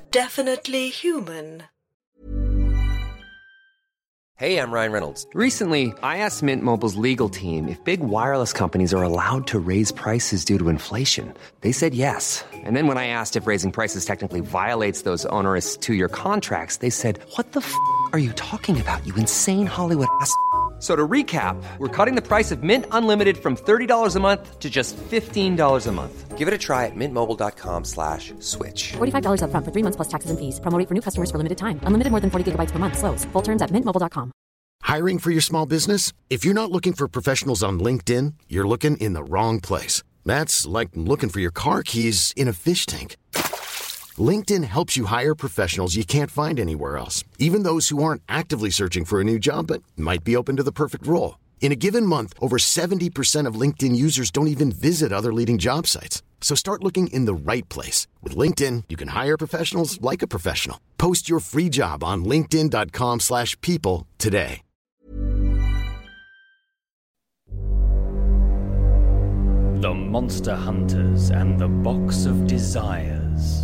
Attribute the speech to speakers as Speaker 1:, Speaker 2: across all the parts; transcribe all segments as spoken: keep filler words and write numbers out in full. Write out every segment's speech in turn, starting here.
Speaker 1: definitely human.
Speaker 2: Hey, I'm Ryan Reynolds.
Speaker 3: Recently, I asked Mint Mobile's legal team if big wireless companies are allowed to raise prices due to inflation. They said yes. And then when I asked if raising prices technically violates those onerous two-year contracts, they said, what the f*** are you talking about, you insane Hollywood ass f- So to recap, we're cutting the price of Mint Unlimited from thirty dollars a month to just fifteen dollars a month.
Speaker 2: Give it a try at mintmobile.com slash switch.
Speaker 4: forty-five dollars up front for three months plus taxes and fees. Promo rate for new customers for limited time. Unlimited more than forty gigabytes per month. Slows full terms at mint mobile dot com.
Speaker 5: Hiring for your small business? If you're not looking for professionals on LinkedIn, you're looking in the wrong place. That's like looking for your car keys in a fish tank. LinkedIn helps you hire professionals you can't find anywhere else, even those who aren't actively searching for a new job but might be open to the perfect role. In a given month, over seventy percent of LinkedIn users don't even visit other leading job sites. So start looking in the right place. With LinkedIn, you can hire professionals like a professional. Post your free job on linkedin.com slash people today.
Speaker 6: The Monster Hunters and the Box of Desires.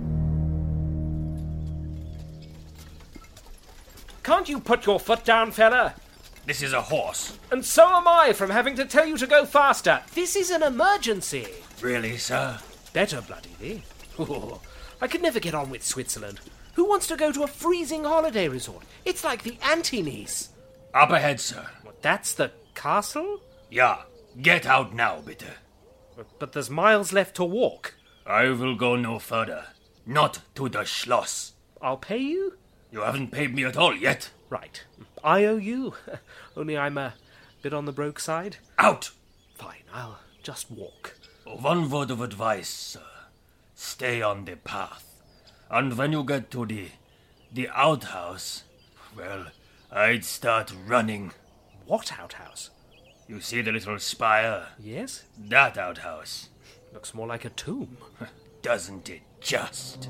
Speaker 7: Can't you put your foot down, fella?
Speaker 6: This is a horse.
Speaker 7: And so am I, from having to tell you to go faster. This is an emergency.
Speaker 6: Really, sir?
Speaker 7: Better, bloody oh, I could never get on with Switzerland. Who wants to go to a freezing holiday resort? It's like the Anti-Nice.
Speaker 6: Up ahead, sir.
Speaker 7: What, that's the castle?
Speaker 6: Yeah. Get out now, bitte.
Speaker 7: But, but there's miles left to walk.
Speaker 6: I will go no further. Not to the Schloss.
Speaker 7: I'll pay you?
Speaker 6: You haven't paid me at all yet.
Speaker 7: Right. I owe you. Only I'm a bit on the broke side.
Speaker 6: Out!
Speaker 7: Fine, I'll just walk.
Speaker 6: One word of advice, sir. Stay on the path. And when you get to the... the outhouse, well, I'd start running.
Speaker 7: What outhouse?
Speaker 6: You see the little spire?
Speaker 7: Yes?
Speaker 6: That outhouse.
Speaker 7: Looks more like a tomb.
Speaker 6: Doesn't it just?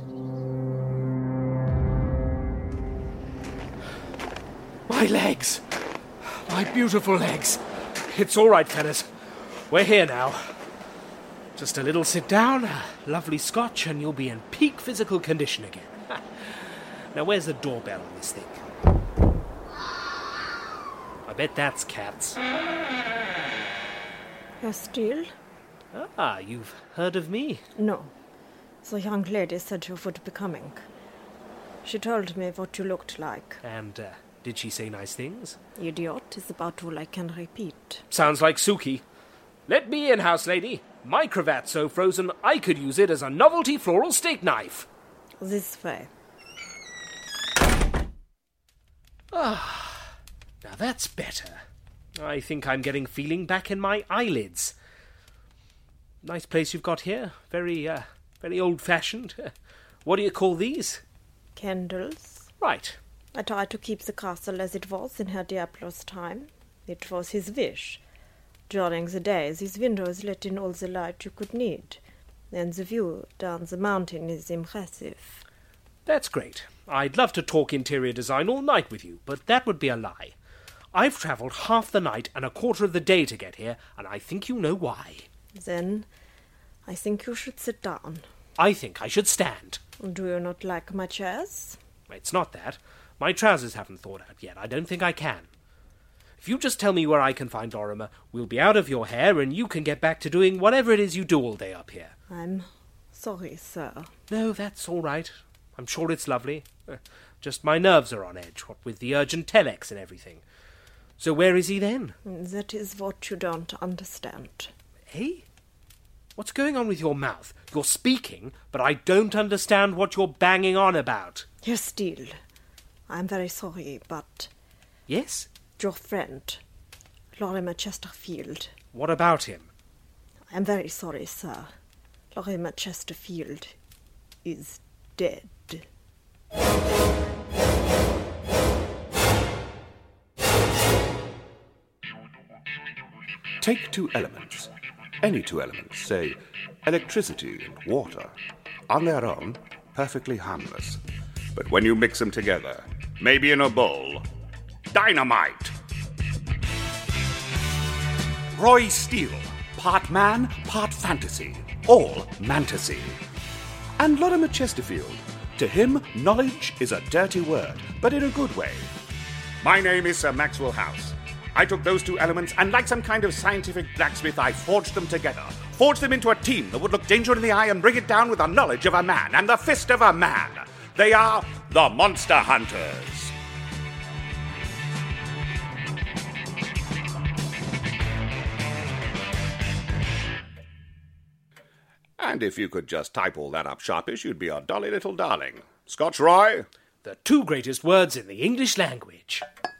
Speaker 7: My legs! My beautiful legs! It's all right, fellas. We're here now. Just a little sit down, a lovely scotch, and you'll be in peak physical condition again. Now, where's the doorbell on this thing? I bet that's Cats.
Speaker 8: You're still?
Speaker 7: Ah, you've heard of me?
Speaker 8: No. The young lady said you would be coming. She told me what you looked like.
Speaker 7: And, uh, did she say nice things?
Speaker 8: Idiot is about all I can repeat.
Speaker 7: Sounds like Suki. Let me in, house lady. My cravat's so frozen I could use it as a novelty floral steak knife.
Speaker 8: This way.
Speaker 7: Ah, now that's better. I think I'm getting feeling back in my eyelids. Nice place you've got here. Very, uh, very old-fashioned. What do you call these?
Speaker 8: Candles.
Speaker 7: Right.
Speaker 8: I tried to keep the castle as it was in Herr Diablo's time. It was his wish. During the day, these windows let in all the light you could need, and the view down the mountain is impressive.
Speaker 7: That's great. I'd love to talk interior design all night with you, but that would be a lie. I've travelled half the night and a quarter of the day to get here, and I think you know why.
Speaker 8: Then, I think you should sit down.
Speaker 7: I think I should stand.
Speaker 8: Do you not like my chairs?
Speaker 7: It's not that. My trousers haven't thawed out yet. I don't think I can. If you just tell me where I can find Lorimer, we'll be out of your hair and you can get back to doing whatever it is you do all day up here.
Speaker 8: I'm sorry, sir.
Speaker 7: No, that's all right. I'm sure it's lovely. Just my nerves are on edge, what with the urgent telex and everything. So where is he then?
Speaker 8: That is what you don't understand.
Speaker 7: Eh? What's going on with your mouth? You're speaking, but I don't understand what you're banging on about.
Speaker 8: You're still. I'm very sorry, but...
Speaker 7: Yes?
Speaker 8: Your friend, Lorimer Chesterfield.
Speaker 7: What about him?
Speaker 8: I'm very sorry, sir. Lorimer Chesterfield is dead.
Speaker 9: Take two elements, any two elements, say electricity and water, on their own, perfectly harmless. But when you mix them together, maybe in a bowl, dynamite! Roy Steele, part man, part fantasy, all mantasy. And Lorimer Chesterfield, To him, knowledge is a dirty word, but in a good way. My name is Sir Maxwell House. I took those two elements and, like some kind of scientific blacksmith, I forged them together. Forged them into a team that would look danger in the eye and bring it down with the knowledge of a man and the fist of a man. They are the Monster Hunters. And if you could just type all that up sharpish, you'd be a dolly little darling. Scotch, Roy?
Speaker 7: The two greatest words in the English language.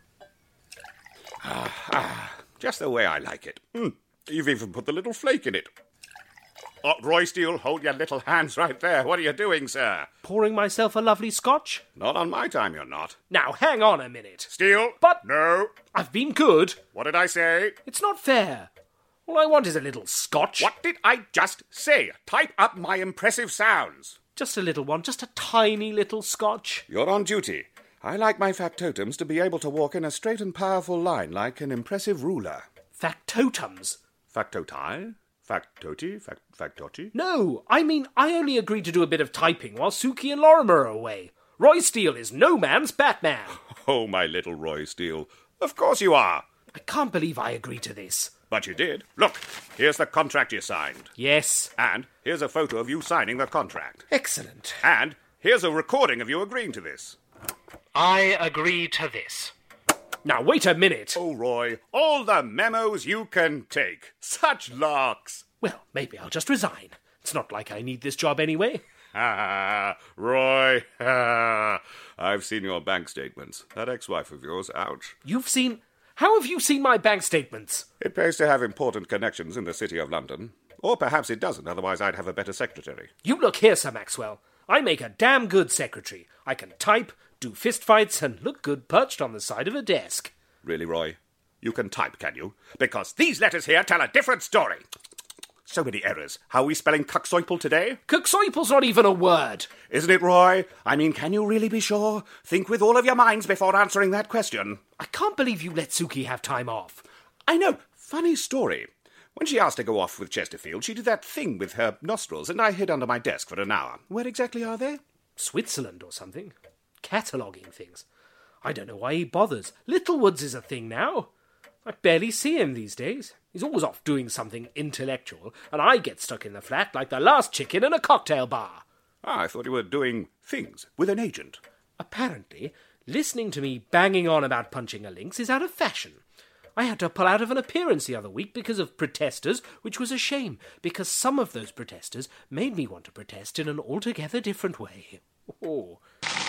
Speaker 9: Ah, ah, just the way I like it. Mm, you've even put the little flake in it. Oh, Roy Steele, hold your little hands right there. What are you doing, sir?
Speaker 7: Pouring myself a lovely scotch?
Speaker 9: Not on my time, you're not.
Speaker 7: Now, hang on a minute.
Speaker 9: Steele?
Speaker 7: But...
Speaker 9: No.
Speaker 7: I've been good.
Speaker 9: What did I say?
Speaker 7: It's not fair. All I want is a little scotch.
Speaker 9: What did I just say? Type up my impressive sounds.
Speaker 7: Just a little one, just a tiny little scotch.
Speaker 9: You're on duty. I like my factotums to be able to walk in a straight and powerful line like an impressive ruler.
Speaker 7: Factotums?
Speaker 9: Factoti? Factoti? Fact- factoti?
Speaker 7: No, I mean, I only agreed to do a bit of typing while Suki and Lorimer are away. Roy Steele is no man's Batman.
Speaker 9: Oh, my little Roy Steele. Of course you are.
Speaker 7: I can't believe I agreed to this.
Speaker 9: But you did. Look, here's the contract you signed.
Speaker 7: Yes.
Speaker 9: And here's a photo of you signing the contract.
Speaker 7: Excellent.
Speaker 9: And here's a recording of you agreeing to this.
Speaker 7: I agree to this. Now, wait a minute.
Speaker 9: Oh, Roy, all the memos you can take. Such larks.
Speaker 7: Well, maybe I'll just resign. It's not like I need this job anyway.
Speaker 9: Ah, Roy, ah. I've seen your bank statements. That ex-wife of yours, ouch.
Speaker 7: You've seen... How have you seen my bank statements?
Speaker 9: It pays to have important connections in the City of London. Or perhaps it doesn't, otherwise I'd have a better secretary.
Speaker 7: You look here, Sir Maxwell. I make a damn good secretary. I can type, do fistfights, and look good perched on the side of a desk.
Speaker 9: Really, Roy? You can type, can you? Because these letters here tell a different story. So many errors. How are we spelling Cuxoiple today?
Speaker 7: Cuxoiple's not even a word.
Speaker 9: Isn't it, Roy? I mean, can you really be sure? Think with all of your minds before answering that question.
Speaker 7: I can't believe you let Suki have time off.
Speaker 9: I know. Funny story. When she asked to go off with Chesterfield, she did that thing with her nostrils, and I hid under my desk for an hour. Where exactly are they?
Speaker 7: Switzerland or something. Cataloguing things. I don't know why he bothers. Littlewoods is a thing now. I barely see him these days. He's always off doing something intellectual, and I get stuck in the flat like the last chicken in a cocktail bar.
Speaker 9: Ah, I thought you were doing things with an agent.
Speaker 7: Apparently, listening to me banging on about punching a lynx is out of fashion. I had to pull out of an appearance the other week because of protesters, which was a shame, because some of those protesters made me want to protest in an altogether different way. Oh.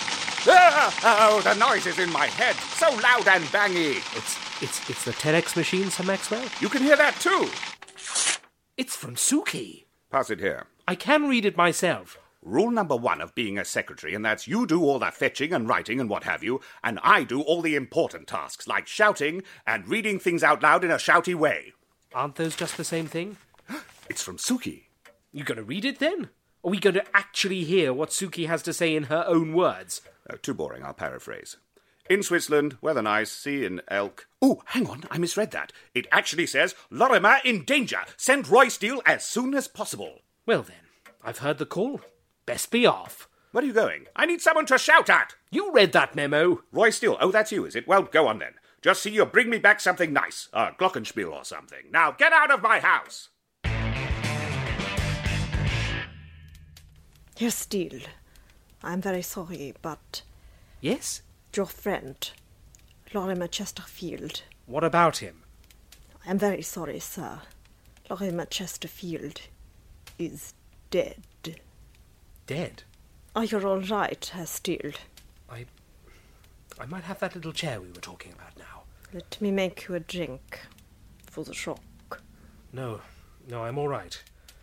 Speaker 9: Ah, oh, the noise is in my head, so loud and bangy.
Speaker 7: It's it's it's the telex machine, Sir Maxwell.
Speaker 9: You can hear that too.
Speaker 7: It's from Suki.
Speaker 9: Pass it here.
Speaker 7: I can read it myself.
Speaker 9: Rule number one of being a secretary, and that's you do all the fetching and writing and what have you, and I do all the important tasks, like shouting and reading things out loud in a shouty way.
Speaker 7: Aren't those just the same thing?
Speaker 9: It's from Suki.
Speaker 7: You going to read it then? Are we going to actually hear what Suki has to say in her own words?
Speaker 9: Uh, too boring, I'll paraphrase. In Switzerland, weather nice, sea in elk. Oh, hang on, I misread that. It actually says, Lorimer in danger. Send Roy Steele as soon as possible.
Speaker 7: Well then, I've heard the call. Best be off.
Speaker 9: Where are you going? I need someone to shout at.
Speaker 7: You read that memo.
Speaker 9: Roy Steele. Oh, that's you, is it? Well, go on then. Just see you bring me back something nice. A glockenspiel or something. Now, get out of my house.
Speaker 8: Herr Steele, I'm very sorry, but...
Speaker 7: Yes?
Speaker 8: Your friend, Lorimer Chesterfield.
Speaker 7: What about him?
Speaker 8: I'm very sorry, sir. Lorimer Chesterfield is dead.
Speaker 7: Dead?
Speaker 8: Are you all right, Herr Steele?
Speaker 7: I... I might have that little chair we were talking about now.
Speaker 8: Let me make you a drink for the shock.
Speaker 7: No, no, I'm all right.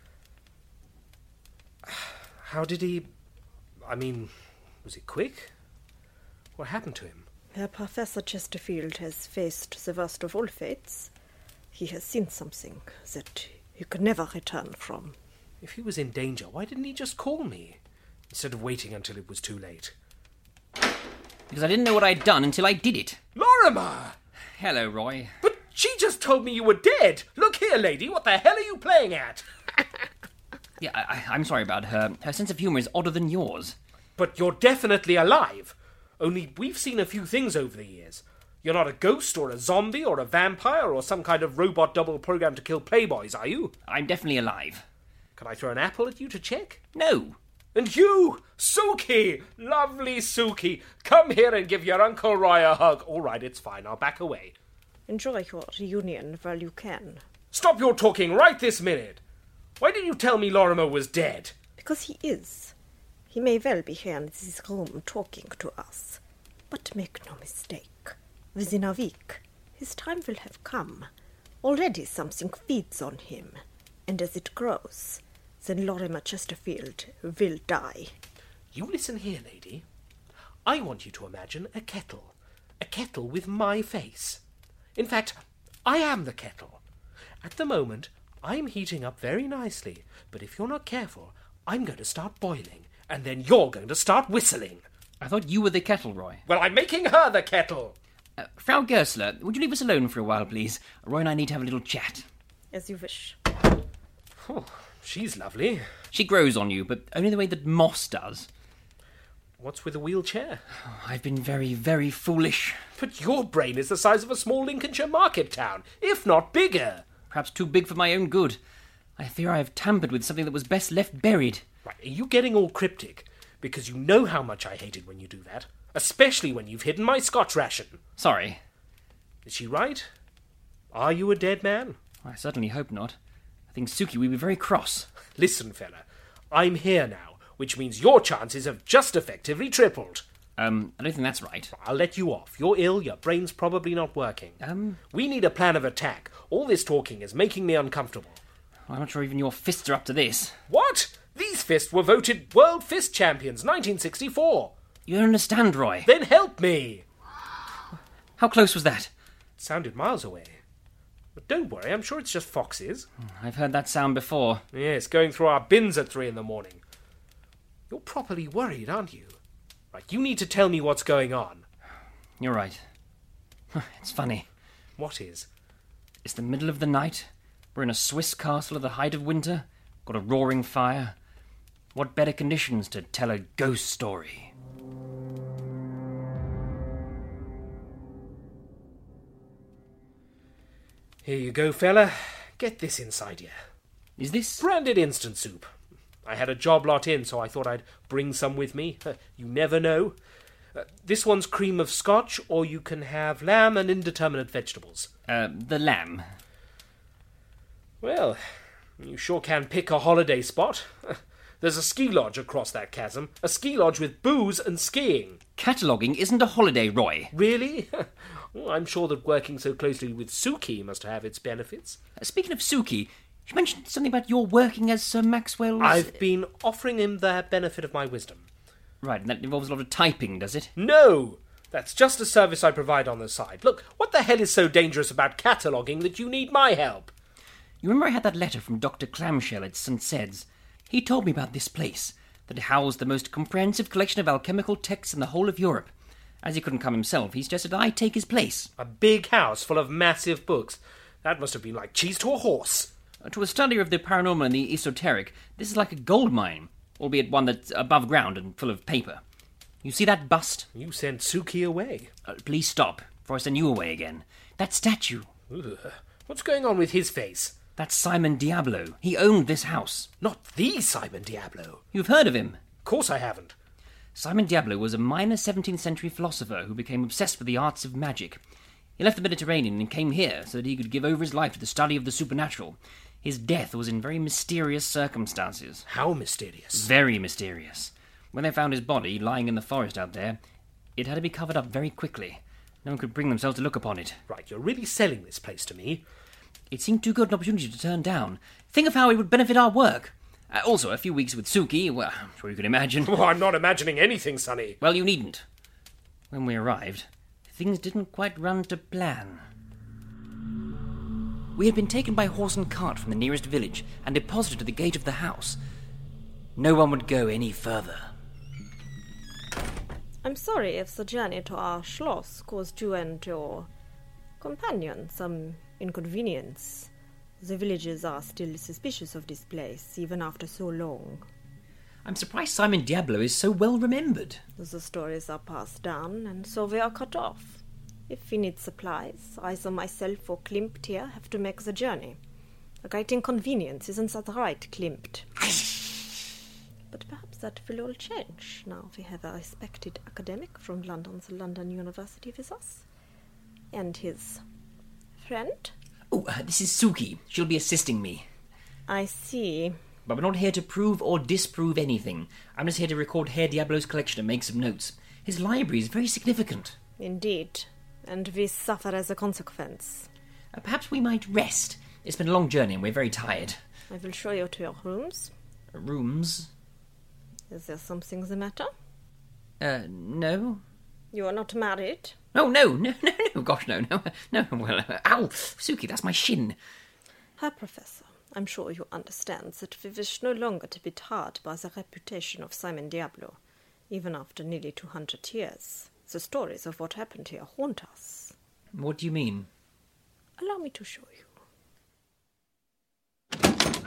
Speaker 7: How did he... I mean, was it quick? What happened to him?
Speaker 8: Herr Professor Chesterfield has faced the worst of all fates. He has seen something that he could never return from.
Speaker 7: If he was in danger, why didn't he just call me, instead of waiting until it was too late?
Speaker 10: Because I didn't know what I'd done until I did it.
Speaker 7: Lorimer!
Speaker 10: Hello, Roy.
Speaker 7: But she just told me you were dead. Look here, lady, what the hell are you playing at?
Speaker 10: Yeah, I, I'm sorry about her. Her sense of humour is odder than yours.
Speaker 7: But you're definitely alive. Only we've seen a few things over the years. You're not a ghost or a zombie or a vampire or some kind of robot double programmed to kill playboys, are you?
Speaker 10: I'm definitely alive.
Speaker 7: Can I throw an apple at you to check?
Speaker 10: No.
Speaker 7: And you, Suki, lovely Suki, come here and give your Uncle Roy a hug. All right, it's fine. I'll back away.
Speaker 8: Enjoy your reunion while you can.
Speaker 7: Stop your talking right this minute. Why did you tell me Lorimer was dead?
Speaker 8: Because he is. He may well be here in this room talking to us. But make no mistake. Within a week, his time will have come. Already something feeds on him. And as it grows, then Lorimer Chesterfield will die.
Speaker 7: You listen here, lady. I want you to imagine a kettle. A kettle with my face. In fact, I am the kettle. At the moment, I'm heating up very nicely. But if you're not careful, I'm going to start boiling. And then you're going to start whistling.
Speaker 10: I thought you were the kettle, Roy.
Speaker 7: Well, I'm making her the kettle.
Speaker 10: Uh, Frau Gersler, would you leave us alone for a while, please? Roy and I need to have a little chat.
Speaker 8: As you wish.
Speaker 7: Oh, she's lovely.
Speaker 10: She grows on you, but only the way that moss does.
Speaker 7: What's with a wheelchair?
Speaker 10: Oh, I've been very, very foolish.
Speaker 7: But your brain is the size of a small Lincolnshire market town, if not bigger.
Speaker 10: Perhaps too big for my own good. I fear I have tampered with something that was best left buried.
Speaker 7: Right, are you getting all cryptic? Because you know how much I hate it when you do that. Especially when you've hidden my Scotch ration.
Speaker 10: Sorry.
Speaker 7: Is she right? Are you a dead man?
Speaker 10: I certainly hope not. I think Suki will be very cross.
Speaker 7: Listen, fella. I'm here now, which means your chances have just effectively tripled.
Speaker 10: Um, I don't think that's right.
Speaker 7: I'll let you off. You're ill, your brain's probably not working.
Speaker 10: Um...
Speaker 7: We need a plan of attack. All this talking is making me uncomfortable.
Speaker 10: I'm not sure even your fists are up to this.
Speaker 7: What? These fists were voted World Fist Champions, nineteen sixty-four.
Speaker 10: You don't understand, Roy.
Speaker 7: Then help me.
Speaker 10: How close was that?
Speaker 7: It sounded miles away. But don't worry, I'm sure it's just foxes.
Speaker 10: I've heard that sound before.
Speaker 7: Yes, going through our bins at three in the morning. You're properly worried, aren't you? Right, you need to tell me what's going on.
Speaker 10: You're right. It's funny.
Speaker 7: What is?
Speaker 10: It's the middle of the night. We're in a Swiss castle at the height of winter. Got a roaring fire. What better conditions to tell a ghost story?
Speaker 7: Here you go, fella. Get this inside you.
Speaker 10: Is this...
Speaker 7: branded instant soup. I had a job lot in, so I thought I'd bring some with me. You never know. Uh, this one's cream of Scotch, or you can have lamb and indeterminate vegetables.
Speaker 10: Uh, the lamb.
Speaker 7: Well, you sure can pick a holiday spot. There's a ski lodge across that chasm. A ski lodge with booze and skiing.
Speaker 10: Cataloguing isn't a holiday, Roy.
Speaker 7: Really? Well, I'm sure that working so closely with Suki must have its benefits.
Speaker 10: Uh, speaking of Suki, she mentioned something about your working as Sir Maxwell's...
Speaker 7: I've been offering him the benefit of my wisdom.
Speaker 10: Right, and that involves a lot of typing, does it?
Speaker 7: No! That's just a service I provide on the side. Look, what the hell is so dangerous about cataloguing that you need my help?
Speaker 10: You remember I had that letter from Doctor Clamshell at St Sed's? He told me about this place, that it housed the most comprehensive collection of alchemical texts in the whole of Europe. As he couldn't come himself, he suggested I take his place.
Speaker 7: A big house full of massive books. That must have been like cheese to a horse.
Speaker 10: Uh, to a studier of the paranormal and the esoteric, this is like a gold mine, albeit one that's above ground and full of paper. You see that bust?
Speaker 7: You sent Suki away.
Speaker 10: Uh, please stop, before I send you away again. That statue.
Speaker 7: Ugh. What's going on with his face?
Speaker 10: That's Simon Diablo. He owned this house.
Speaker 7: Not the Simon Diablo.
Speaker 10: You've heard of him?
Speaker 7: Of course I haven't.
Speaker 10: Simon Diablo was a minor seventeenth century philosopher who became obsessed with the arts of magic. He left the Mediterranean and came here so that he could give over his life to the study of the supernatural. His death was in very mysterious circumstances.
Speaker 7: How mysterious?
Speaker 10: Very mysterious. When they found his body lying in the forest out there, it had to be covered up very quickly. No one could bring themselves to look upon it.
Speaker 7: Right, you're really selling this place to me.
Speaker 10: It seemed too good an opportunity to turn down. Think of how it would benefit our work. Uh, also, a few weeks with Suki, well, I'm sure you can imagine.
Speaker 7: Oh, I'm not imagining anything, Sonny.
Speaker 10: Well, you needn't. When we arrived, things didn't quite run to plan. We had been taken by horse and cart from the nearest village and deposited at the gate of the house. No one would go any further.
Speaker 8: I'm sorry if the journey to our schloss caused you and your companion some inconvenience. The villagers are still suspicious of this place, even after so long.
Speaker 10: I'm surprised Simon Diablo is so well remembered.
Speaker 8: The stories are passed down, and so we are cut off. If we need supplies, either myself or Klimt here have to make the journey. A great inconvenience, isn't that right, Klimt? But perhaps that will all change. Now we have a respected academic from London's London University with us. And his friend?
Speaker 10: Oh, uh, this is Suki. She'll be assisting me.
Speaker 8: I see.
Speaker 10: But we're not here to prove or disprove anything. I'm just here to record Herr Diablo's collection and make some notes. His library is very significant.
Speaker 8: Indeed. And we suffer as a consequence.
Speaker 10: Uh, perhaps we might rest. It's been a long journey and we're very tired.
Speaker 8: I will show you to your rooms.
Speaker 10: Uh, rooms?
Speaker 8: Is there something the matter?
Speaker 10: Uh, no.
Speaker 8: You are not married?
Speaker 10: Oh, no, no, no, no, gosh, no, no, no, well, uh, ow, Suki, that's my shin.
Speaker 8: Herr Professor, I'm sure you understand that we wish no longer to be tarred by the reputation of Simon Diablo, even after nearly two hundred years. The stories of what happened here haunt us.
Speaker 10: What do you mean?
Speaker 8: Allow me to show you.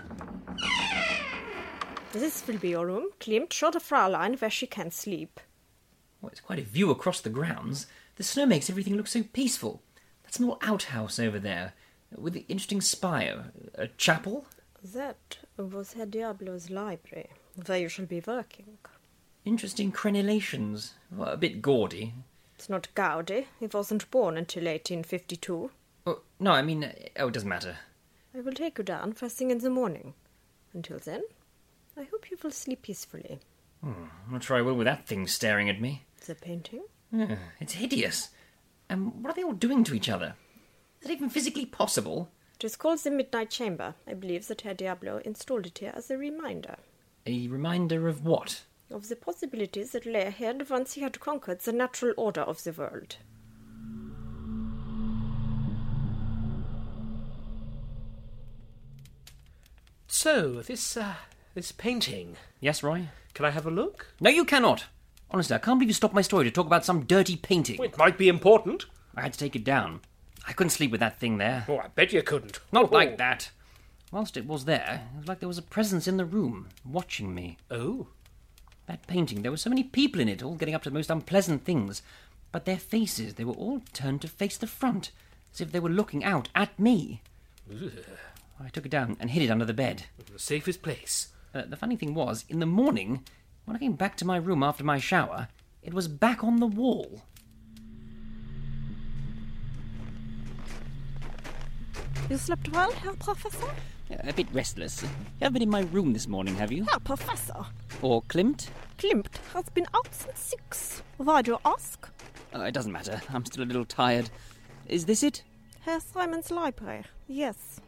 Speaker 8: This will be your room. Klimt, show the Fraulein where she can sleep.
Speaker 10: Well, it's quite a view across the grounds. The snow makes everything look so peaceful. That small outhouse over there, with the interesting spire. A chapel?
Speaker 8: That was Herr Diablo's library, where you shall be working.
Speaker 10: Interesting crenellations. Well, a bit gaudy.
Speaker 8: It's not gaudy. He wasn't born until eighteen fifty-two.
Speaker 10: Oh, no, I mean, oh, it doesn't matter.
Speaker 8: I will take you down first thing in the morning. Until then, I hope you will sleep peacefully.
Speaker 10: Hmm, I'm not sure I will with that thing staring at me.
Speaker 8: The painting?
Speaker 10: Yeah, it's hideous. And what are they all doing to each other? Is that even physically possible?
Speaker 8: It is called the Midnight Chamber. I believe that Herr Diablo installed it here as a reminder.
Speaker 10: A reminder of what?
Speaker 8: Of the possibilities that lay ahead once he had conquered the natural order of the world.
Speaker 7: So, this, uh, this painting.
Speaker 10: Yes, Roy?
Speaker 7: Can I have a look?
Speaker 10: No, you cannot. Honestly, I can't believe you stopped my story to talk about some dirty painting.
Speaker 7: Well, it might be important.
Speaker 10: I had to take it down. I couldn't sleep with that thing there.
Speaker 7: Oh, I bet you couldn't.
Speaker 10: Not
Speaker 7: oh.
Speaker 10: like that. Whilst it was there, it was like there was a presence in the room, watching me.
Speaker 7: Oh?
Speaker 10: That painting, there were so many people in it, all getting up to the most unpleasant things. But their faces, they were all turned to face the front, as if they were looking out at me.
Speaker 7: Ugh.
Speaker 10: I took it down and hid it under the bed.
Speaker 7: The safest place.
Speaker 10: Uh, the funny thing was, in the morning, when I came back to my room after my shower, it was back on the wall.
Speaker 8: You slept well, Herr Professor?
Speaker 10: Uh, a bit restless. You haven't been in my room this morning, have you?
Speaker 8: Herr Professor.
Speaker 10: Or Klimt?
Speaker 8: Klimt has been out since six. Why do you ask?
Speaker 10: Uh, it doesn't matter. I'm still a little tired. Is this it?
Speaker 8: Herr Simon's library, yes.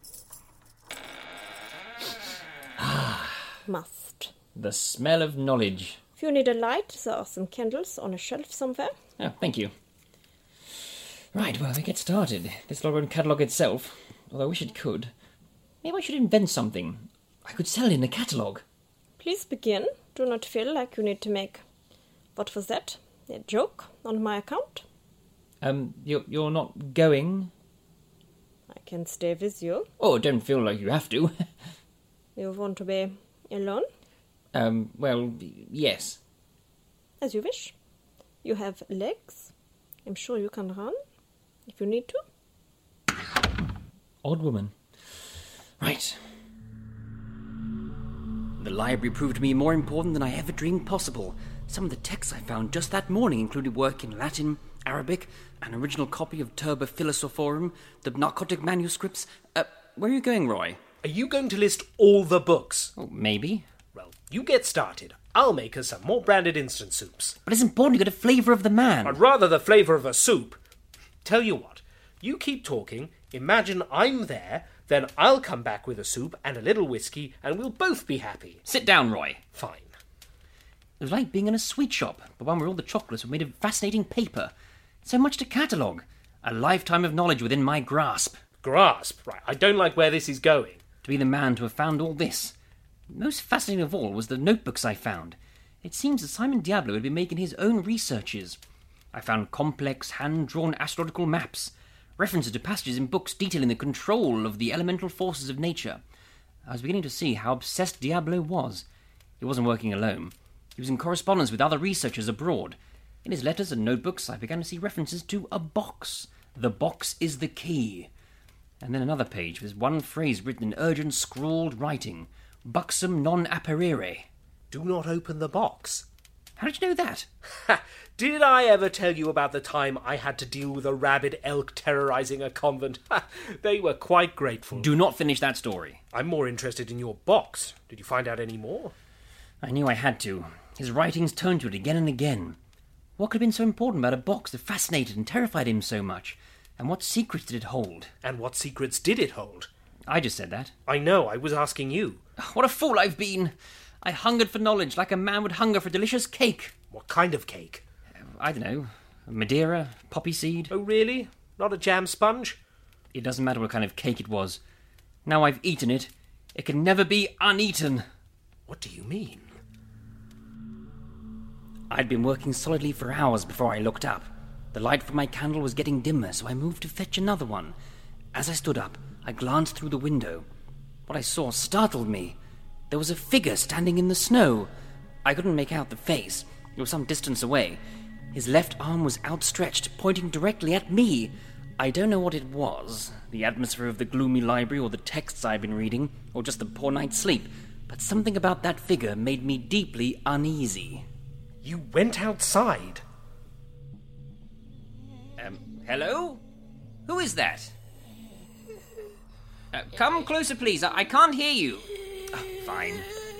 Speaker 8: Must.
Speaker 10: The smell of knowledge.
Speaker 8: If you need a light, there are some candles on a shelf somewhere.
Speaker 10: Oh, thank you. Right, well, we get started. This won't catalogue itself, although I wish it could. Maybe I should invent something. I could sell it in a catalogue.
Speaker 8: Please begin. Do not feel like you need to make... What was that? A joke on my account?
Speaker 10: Um, you're, you're not going?
Speaker 8: I can stay with you.
Speaker 10: Oh, don't feel like you have to.
Speaker 8: You want to be alone?
Speaker 10: Um, well, yes.
Speaker 8: As you wish. You have legs. I'm sure you can run, if you need to.
Speaker 10: Odd woman. Right. The library proved to me more important than I ever dreamed possible. Some of the texts I found just that morning included work in Latin, Arabic, an original copy of Turba Philosophorum, the narcotic manuscripts. Uh, where are you going, Roy?
Speaker 7: Are you going to list all the books?
Speaker 10: Oh, maybe.
Speaker 7: Well, you get started. I'll make us some more branded instant soups.
Speaker 10: But it's important to get a flavour of the man.
Speaker 7: I'd rather the flavour of a soup. Tell you what, you keep talking, imagine I'm there, then I'll come back with a soup and a little whiskey, and we'll both be happy.
Speaker 10: Sit down, Roy.
Speaker 7: Fine.
Speaker 10: It was like being in a sweet shop, but one where all the chocolates were made of fascinating paper. So much to catalogue. A lifetime of knowledge within my grasp.
Speaker 7: Grasp? Right, I don't like where this is going.
Speaker 10: To be the man to have found all this. Most fascinating of all was the notebooks I found. It seems that Simon Diablo had been making his own researches. I found complex, hand-drawn astrological maps, references to passages in books detailing the control of the elemental forces of nature. I was beginning to see how obsessed Diablo was. He wasn't working alone. He was in correspondence with other researchers abroad. In his letters and notebooks, I began to see references to a box. The box is the key. And then another page with one phrase written in urgent scrawled writing. Buxum non apparere.
Speaker 7: Do not open the box.
Speaker 10: How did you know that?
Speaker 7: Did I ever tell you about the time I had to deal with a rabid elk terrorising a convent? They were quite grateful.
Speaker 10: Do not finish that story.
Speaker 7: I'm more interested in your box. Did you find out any more?
Speaker 10: I knew I had to. His writings turned to it again and again. What could have been so important about a box that fascinated and terrified him so much? And what secrets did it hold?
Speaker 7: And what secrets did it hold?
Speaker 10: I just said that.
Speaker 7: I know, I was asking you.
Speaker 10: What a fool I've been! I hungered for knowledge like a man would hunger for delicious cake.
Speaker 7: What kind of cake?
Speaker 10: I don't know. Madeira, poppy seed.
Speaker 7: Oh, really? Not a jam sponge?
Speaker 10: It doesn't matter what kind of cake it was. Now I've eaten it, it can never be uneaten.
Speaker 7: What do you mean?
Speaker 10: I'd been working solidly for hours before I looked up. The light from my candle was getting dimmer, so I moved to fetch another one. As I stood up, I glanced through the window. What I saw startled me. There was a figure standing in the snow. I couldn't make out the face. It was some distance away. His left arm was outstretched, pointing directly at me. I don't know what it was, the atmosphere of the gloomy library or the texts I've been reading, or just the poor night's sleep, but something about that figure made me deeply uneasy.
Speaker 7: You went outside?
Speaker 10: Um, hello? Who is that? Uh, come closer, please. I, I can't hear you. Oh, fine.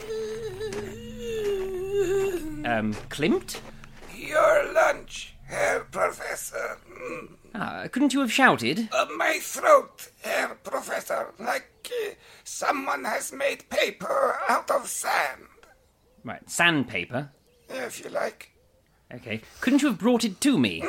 Speaker 10: Um, Klimt?
Speaker 11: Your lunch, Herr Professor.
Speaker 10: Ah, couldn't you have shouted?
Speaker 11: Uh, my throat, Herr Professor, like uh, someone has made paper out of sand.
Speaker 10: Right, sandpaper?
Speaker 11: If you like.
Speaker 10: Okay. Couldn't you have brought it to me?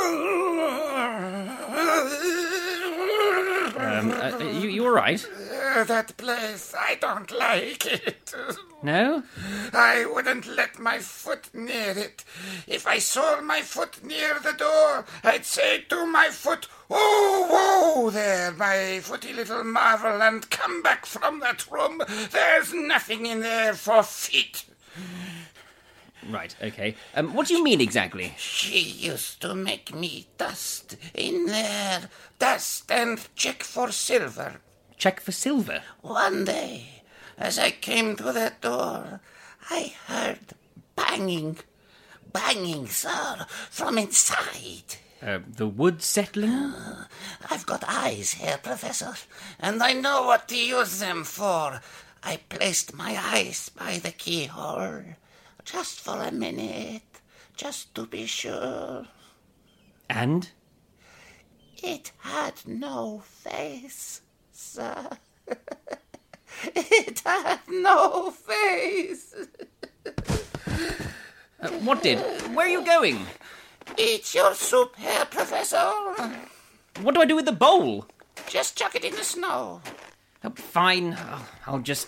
Speaker 10: um, uh, you, you all right?
Speaker 11: Uh, that place, I don't like it.
Speaker 10: No?
Speaker 11: I wouldn't let my foot near it. If I saw my foot near the door, I'd say to my foot, "Oh, whoa there, my footy little marvel, and come back from that room. There's nothing in there for feet."
Speaker 10: Right, okay. Um, what do you mean exactly?
Speaker 11: She used to make me dust in there, dust and check for silver.
Speaker 10: Check for silver?
Speaker 11: One day, as I came to that door, I heard banging, banging, sir, from inside.
Speaker 10: Uh, the wood settling?
Speaker 11: Uh, I've got eyes, Herr Professor, and I know what to use them for. I placed my eyes by the keyhole. Just for a minute, just to be sure.
Speaker 10: And?
Speaker 11: It had no face, sir. It had no face.
Speaker 10: uh, what did? Where are you going?
Speaker 11: Eat your soup, Herr Professor.
Speaker 10: What do I do with the bowl?
Speaker 11: Just chuck it in the snow.
Speaker 10: Oh, fine, I'll, I'll just...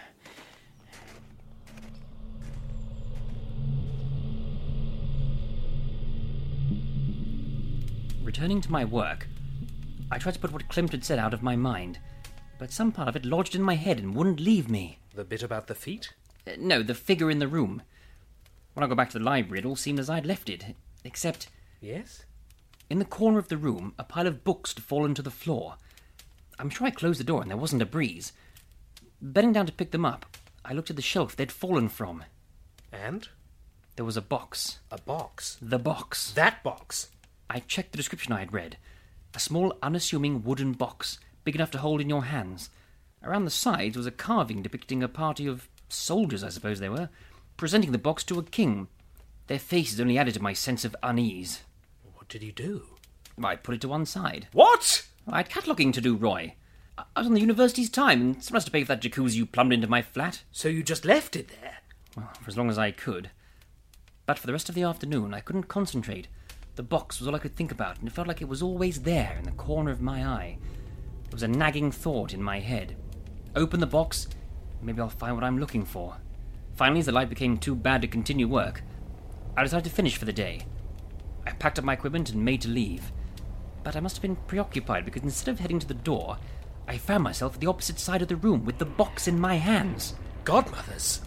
Speaker 10: Returning to my work, I tried to put what Klimt had said out of my mind, but some part of it lodged in my head and wouldn't leave me.
Speaker 7: The bit about the feet?
Speaker 10: Uh, no, the figure in the room. When I got back to the library, it all seemed as I'd left it, except...
Speaker 7: Yes?
Speaker 10: In the corner of the room, a pile of books had fallen to the floor. I'm sure I closed the door and there wasn't a breeze. Bending down to pick them up, I looked at the shelf they'd fallen from.
Speaker 7: And?
Speaker 10: There was a box.
Speaker 7: A box?
Speaker 10: The box.
Speaker 7: That box?
Speaker 10: I checked the description I had read. A small, unassuming wooden box, big enough to hold in your hands. Around the sides was a carving depicting a party of soldiers, I suppose they were, presenting the box to a king. Their faces only added to my sense of unease.
Speaker 7: What did you do?
Speaker 10: I put it to one side.
Speaker 7: What?
Speaker 10: I had cataloguing to do, Roy. I was on the university's time, and someone has to pay for that jacuzzi you plumbed into my flat.
Speaker 7: So you just left it there?
Speaker 10: Well, for as long as I could. But for the rest of the afternoon, I couldn't concentrate. The box was all I could think about, and it felt like it was always there in the corner of my eye. There was a nagging thought in my head. Open the box, maybe I'll find what I'm looking for. Finally, as the light became too bad to continue work, I decided to finish for the day. I packed up my equipment and made to leave. But I must have been preoccupied because instead of heading to the door, I found myself at the opposite side of the room with the box in my hands.
Speaker 7: Godmothers?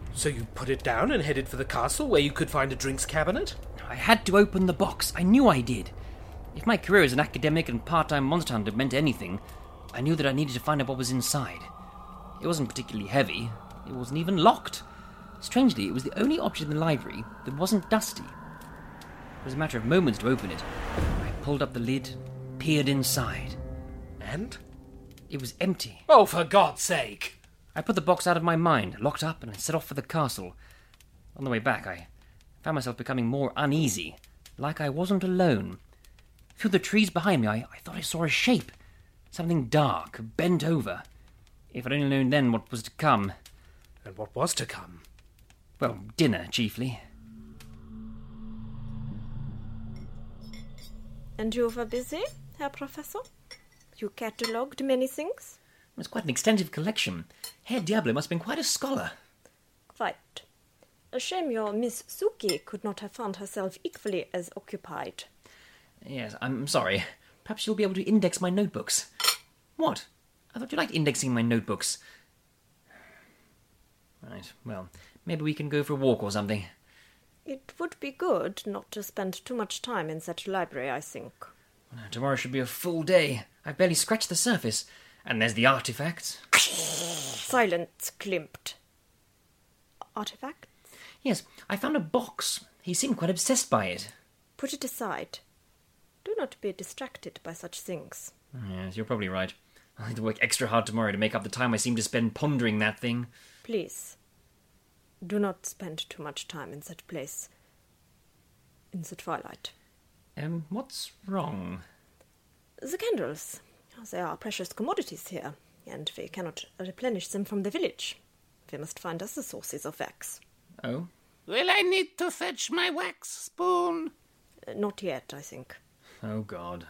Speaker 7: So you put it down and headed for the castle where you could find a drinks cabinet?
Speaker 10: I had to open the box. I knew I did. If my career as an academic and part-time monster hunter meant anything, I knew that I needed to find out what was inside. It wasn't particularly heavy. It wasn't even locked. Strangely, it was the only object in the library that wasn't dusty. It was a matter of moments to open it. I pulled up the lid, peered inside.
Speaker 7: And?
Speaker 10: It was empty.
Speaker 7: Oh, for God's sake!
Speaker 10: I put the box out of my mind, locked up, and I set off for the castle. On the way back, I found myself becoming more uneasy, like I wasn't alone. Through the trees behind me, I, I thought I saw a shape. Something dark, bent over. If I'd only known then what was to come.
Speaker 7: And what was to come?
Speaker 10: Well, dinner, chiefly.
Speaker 8: And you were busy, Herr Professor? You catalogued many things?
Speaker 10: It's quite an extensive collection. Herr Diablo must have been quite a scholar.
Speaker 8: Quite. A shame your Miss Suki could not have found herself equally as occupied.
Speaker 10: Yes, I'm sorry. Perhaps you'll be able to index my notebooks. What? I thought you liked indexing my notebooks. Right, well, maybe we can go for a walk or something.
Speaker 8: It would be good not to spend too much time in such a library, I think.
Speaker 10: Tomorrow should be a full day. I've barely scratched the surface. And there's the artifacts.
Speaker 8: Silence, Klimt. Artifacts?
Speaker 10: Yes, I found a box. He seemed quite obsessed by it.
Speaker 8: Put it aside. Do not be distracted by such things.
Speaker 10: Yes, you're probably right. I'll have to work extra hard tomorrow to make up the time I seem to spend pondering that thing.
Speaker 8: Please, do not spend too much time in that place. In the twilight.
Speaker 10: Um, what's wrong?
Speaker 8: The candles. They are precious commodities here, and we cannot replenish them from the village. We must find other sources of wax.
Speaker 10: Oh?
Speaker 11: Will I need to fetch my wax spoon?
Speaker 8: Uh, not yet, I think.
Speaker 10: Oh, God.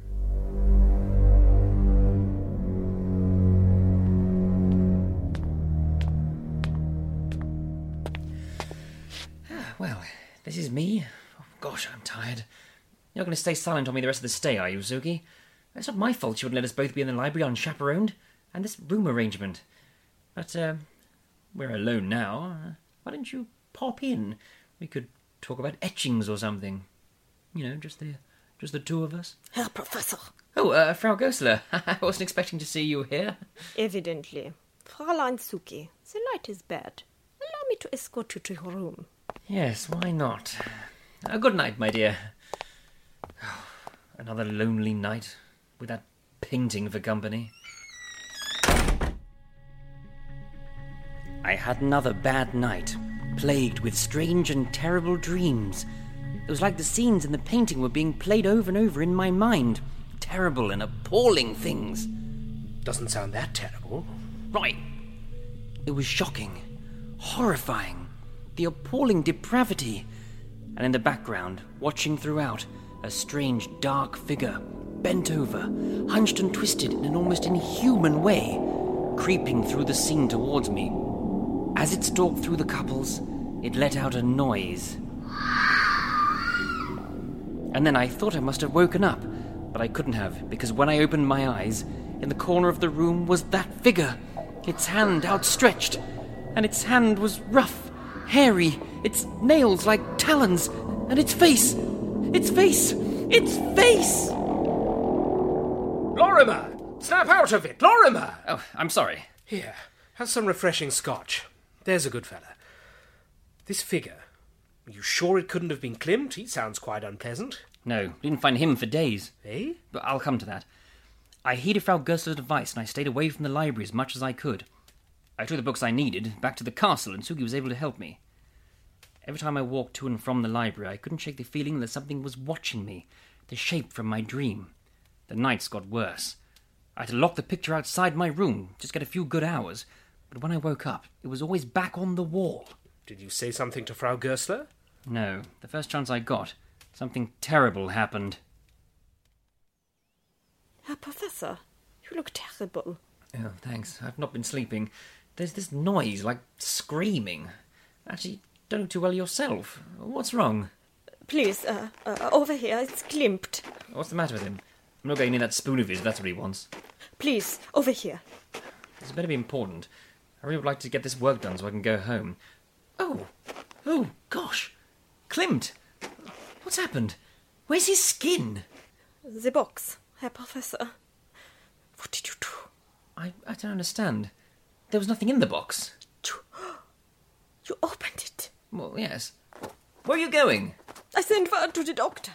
Speaker 10: Well, this is me. Oh, gosh, I'm tired. You're not going to stay silent on me the rest of the stay, are you, Suki? It's not my fault you wouldn't let us both be in the library unchaperoned. And this room arrangement. But, uh, we're alone now. Uh, why don't you pop in? We could talk about etchings or something. You know, just the just the two of us.
Speaker 8: Herr Professor.
Speaker 10: Oh, uh, Frau Goessler. I wasn't expecting to see you here.
Speaker 8: Evidently. Fräulein Suki, the light is bad. Allow me to escort you to your room.
Speaker 10: Yes, why not? Uh, good night, my dear. Oh, another lonely night with that painting for company. I had another bad night, plagued with strange and terrible dreams. It was like the scenes in the painting were being played over and over in my mind. Terrible and appalling things.
Speaker 7: Doesn't sound that terrible.
Speaker 10: Right. It was shocking, horrifying, the appalling depravity. And in the background, watching throughout, a strange dark figure, bent over, hunched and twisted in an almost inhuman way, creeping through the scene towards me. As it stalked through the couples, it let out a noise. And then I thought I must have woken up, but I couldn't have, because when I opened my eyes, in the corner of the room was that figure, its hand outstretched, and its hand was rough, hairy, its nails like talons, and its face, its face, its face!
Speaker 7: Lorimer! Snap out of it! Lorimer!
Speaker 10: Oh, I'm sorry.
Speaker 7: Here, have some refreshing scotch. There's a good fella. This figure, are you sure it couldn't have been Klimt? He sounds quite unpleasant.
Speaker 10: No, didn't find him for days.
Speaker 7: Eh?
Speaker 10: But I'll come to that. I heeded Frau Goessler's advice and I stayed away from the library as much as I could. I took the books I needed back to the castle and Suki was able to help me. Every time I walked to and from the library, I couldn't shake the feeling that something was watching me, the shape from my dream. The nights got worse. I had to lock the picture outside my room, just get a few good hours, but when I woke up, it was always back on the wall.
Speaker 7: Did you say something to Frau Goessler?
Speaker 10: No, the first chance I got, something terrible happened.
Speaker 8: Herr Professor, you look terrible.
Speaker 10: Oh, thanks. I've not been sleeping. There's this noise, like screaming. Actually, don't know too well yourself. What's wrong?
Speaker 8: Please, uh, uh, over here, it's Klimt.
Speaker 10: What's the matter with him? I'm not going near that spoon of his, that's what he wants.
Speaker 8: Please, over here.
Speaker 10: This better be important. I really would like to get this work done so I can go home. Oh, oh, gosh. Klimt, what's happened? Where's his skin?
Speaker 8: The box, Herr Professor. What did you do?
Speaker 10: I, I don't understand. There was nothing in the box.
Speaker 8: You opened it.
Speaker 10: Well, yes. Where are you going?
Speaker 8: I sent word to the doctor.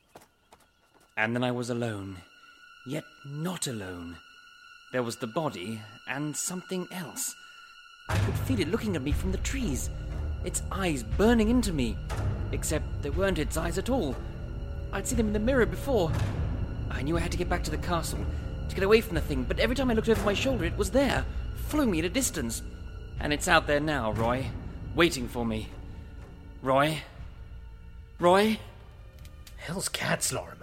Speaker 10: And then I was alone, yet not alone. There was the body and something else. I could feel it looking at me from the trees, its eyes burning into me, except they weren't its eyes at all. I'd seen them in the mirror before. I knew I had to get back to the castle, to get away from the thing, but every time I looked over my shoulder it was there, following me at a distance. And it's out there now, Roy, waiting for me. Roy? Roy?
Speaker 7: Hell's cats, Lorimer.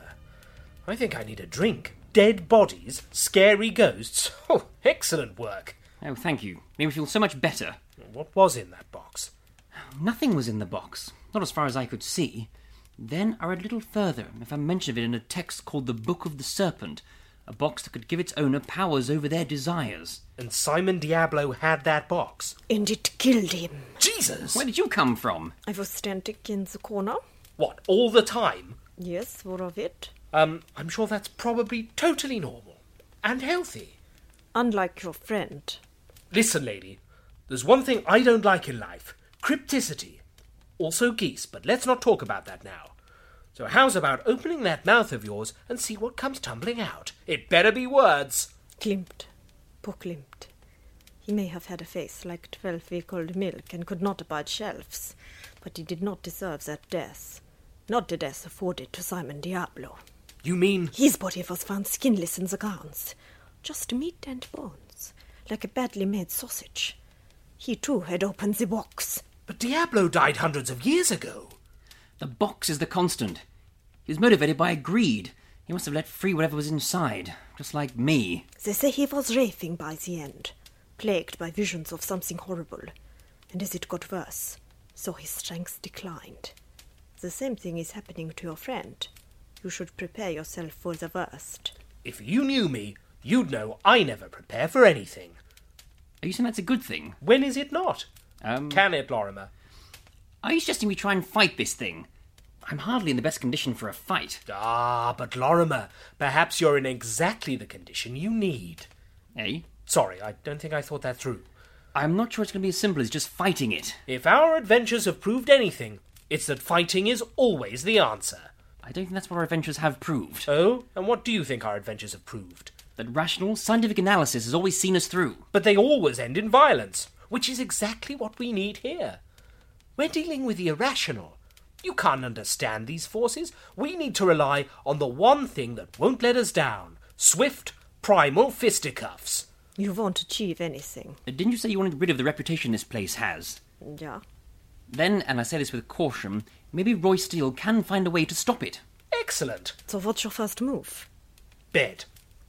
Speaker 7: I think I need a drink. Dead bodies, scary ghosts. Oh, excellent work.
Speaker 10: Oh, thank you. Made me feel so much better.
Speaker 7: What was in that box?
Speaker 10: Nothing was in the box, not as far as I could see. Then I read a little further, if I mention of it in a text called the Book of the Serpent, a box that could give its owner powers over their desires.
Speaker 7: And Simon Diablo had that box?
Speaker 8: And it killed him.
Speaker 7: Jesus!
Speaker 10: Where did you come from?
Speaker 8: I was standing in the corner.
Speaker 7: What, all the time?
Speaker 8: Yes, more of it.
Speaker 7: Um, I'm sure that's probably totally normal. And healthy.
Speaker 8: Unlike your friend.
Speaker 7: Listen, lady. There's one thing I don't like in life. Crypticity. Also geese, but let's not talk about that now. So how's about opening that mouth of yours and see what comes tumbling out? It better be words.
Speaker 8: Klimt. Poor Klimt. He may have had a face like twelve-week-old milk and could not abide shelves, but he did not deserve that death. Not the death afforded to Simon Diablo.
Speaker 7: You mean...
Speaker 8: His body was found skinless in the grounds. Just meat and bones, like a badly made sausage. He too had opened the box.
Speaker 7: But Diablo died hundreds of years ago.
Speaker 10: The box is the constant. He was motivated by greed. He must have let free whatever was inside, just like me.
Speaker 8: They say he was raving by the end, plagued by visions of something horrible. And as it got worse, so his strength declined. The same thing is happening to your friend. You should prepare yourself for the worst.
Speaker 7: If you knew me, you'd know I never prepare for anything.
Speaker 10: Are you saying that's a good thing?
Speaker 7: When is it not?
Speaker 10: Um,
Speaker 7: Can it, Lorimer?
Speaker 10: Are you suggesting we try and fight this thing? I'm hardly in the best condition for a fight.
Speaker 7: Ah, but Lorimer, perhaps you're in exactly the condition you need.
Speaker 10: Eh?
Speaker 7: Sorry, I don't think I thought that through.
Speaker 10: I'm not sure it's going to be as simple as just fighting it.
Speaker 7: If our adventures have proved anything, it's that fighting is always the answer.
Speaker 10: I don't think that's what our adventures have proved.
Speaker 7: Oh? And what do you think our adventures have proved?
Speaker 10: That rational, scientific analysis has always seen us through.
Speaker 7: But they always end in violence, which is exactly what we need here. We're dealing with the irrational. You can't understand these forces. We need to rely on the one thing that won't let us down. Swift, primal fisticuffs.
Speaker 8: You won't achieve anything.
Speaker 10: Uh, didn't you say you wanted rid of the reputation this place has?
Speaker 8: Yeah.
Speaker 10: Then, and I say this with caution, maybe Roy Steele can find a way to stop it.
Speaker 7: Excellent.
Speaker 8: So what's your first move?
Speaker 7: Bed.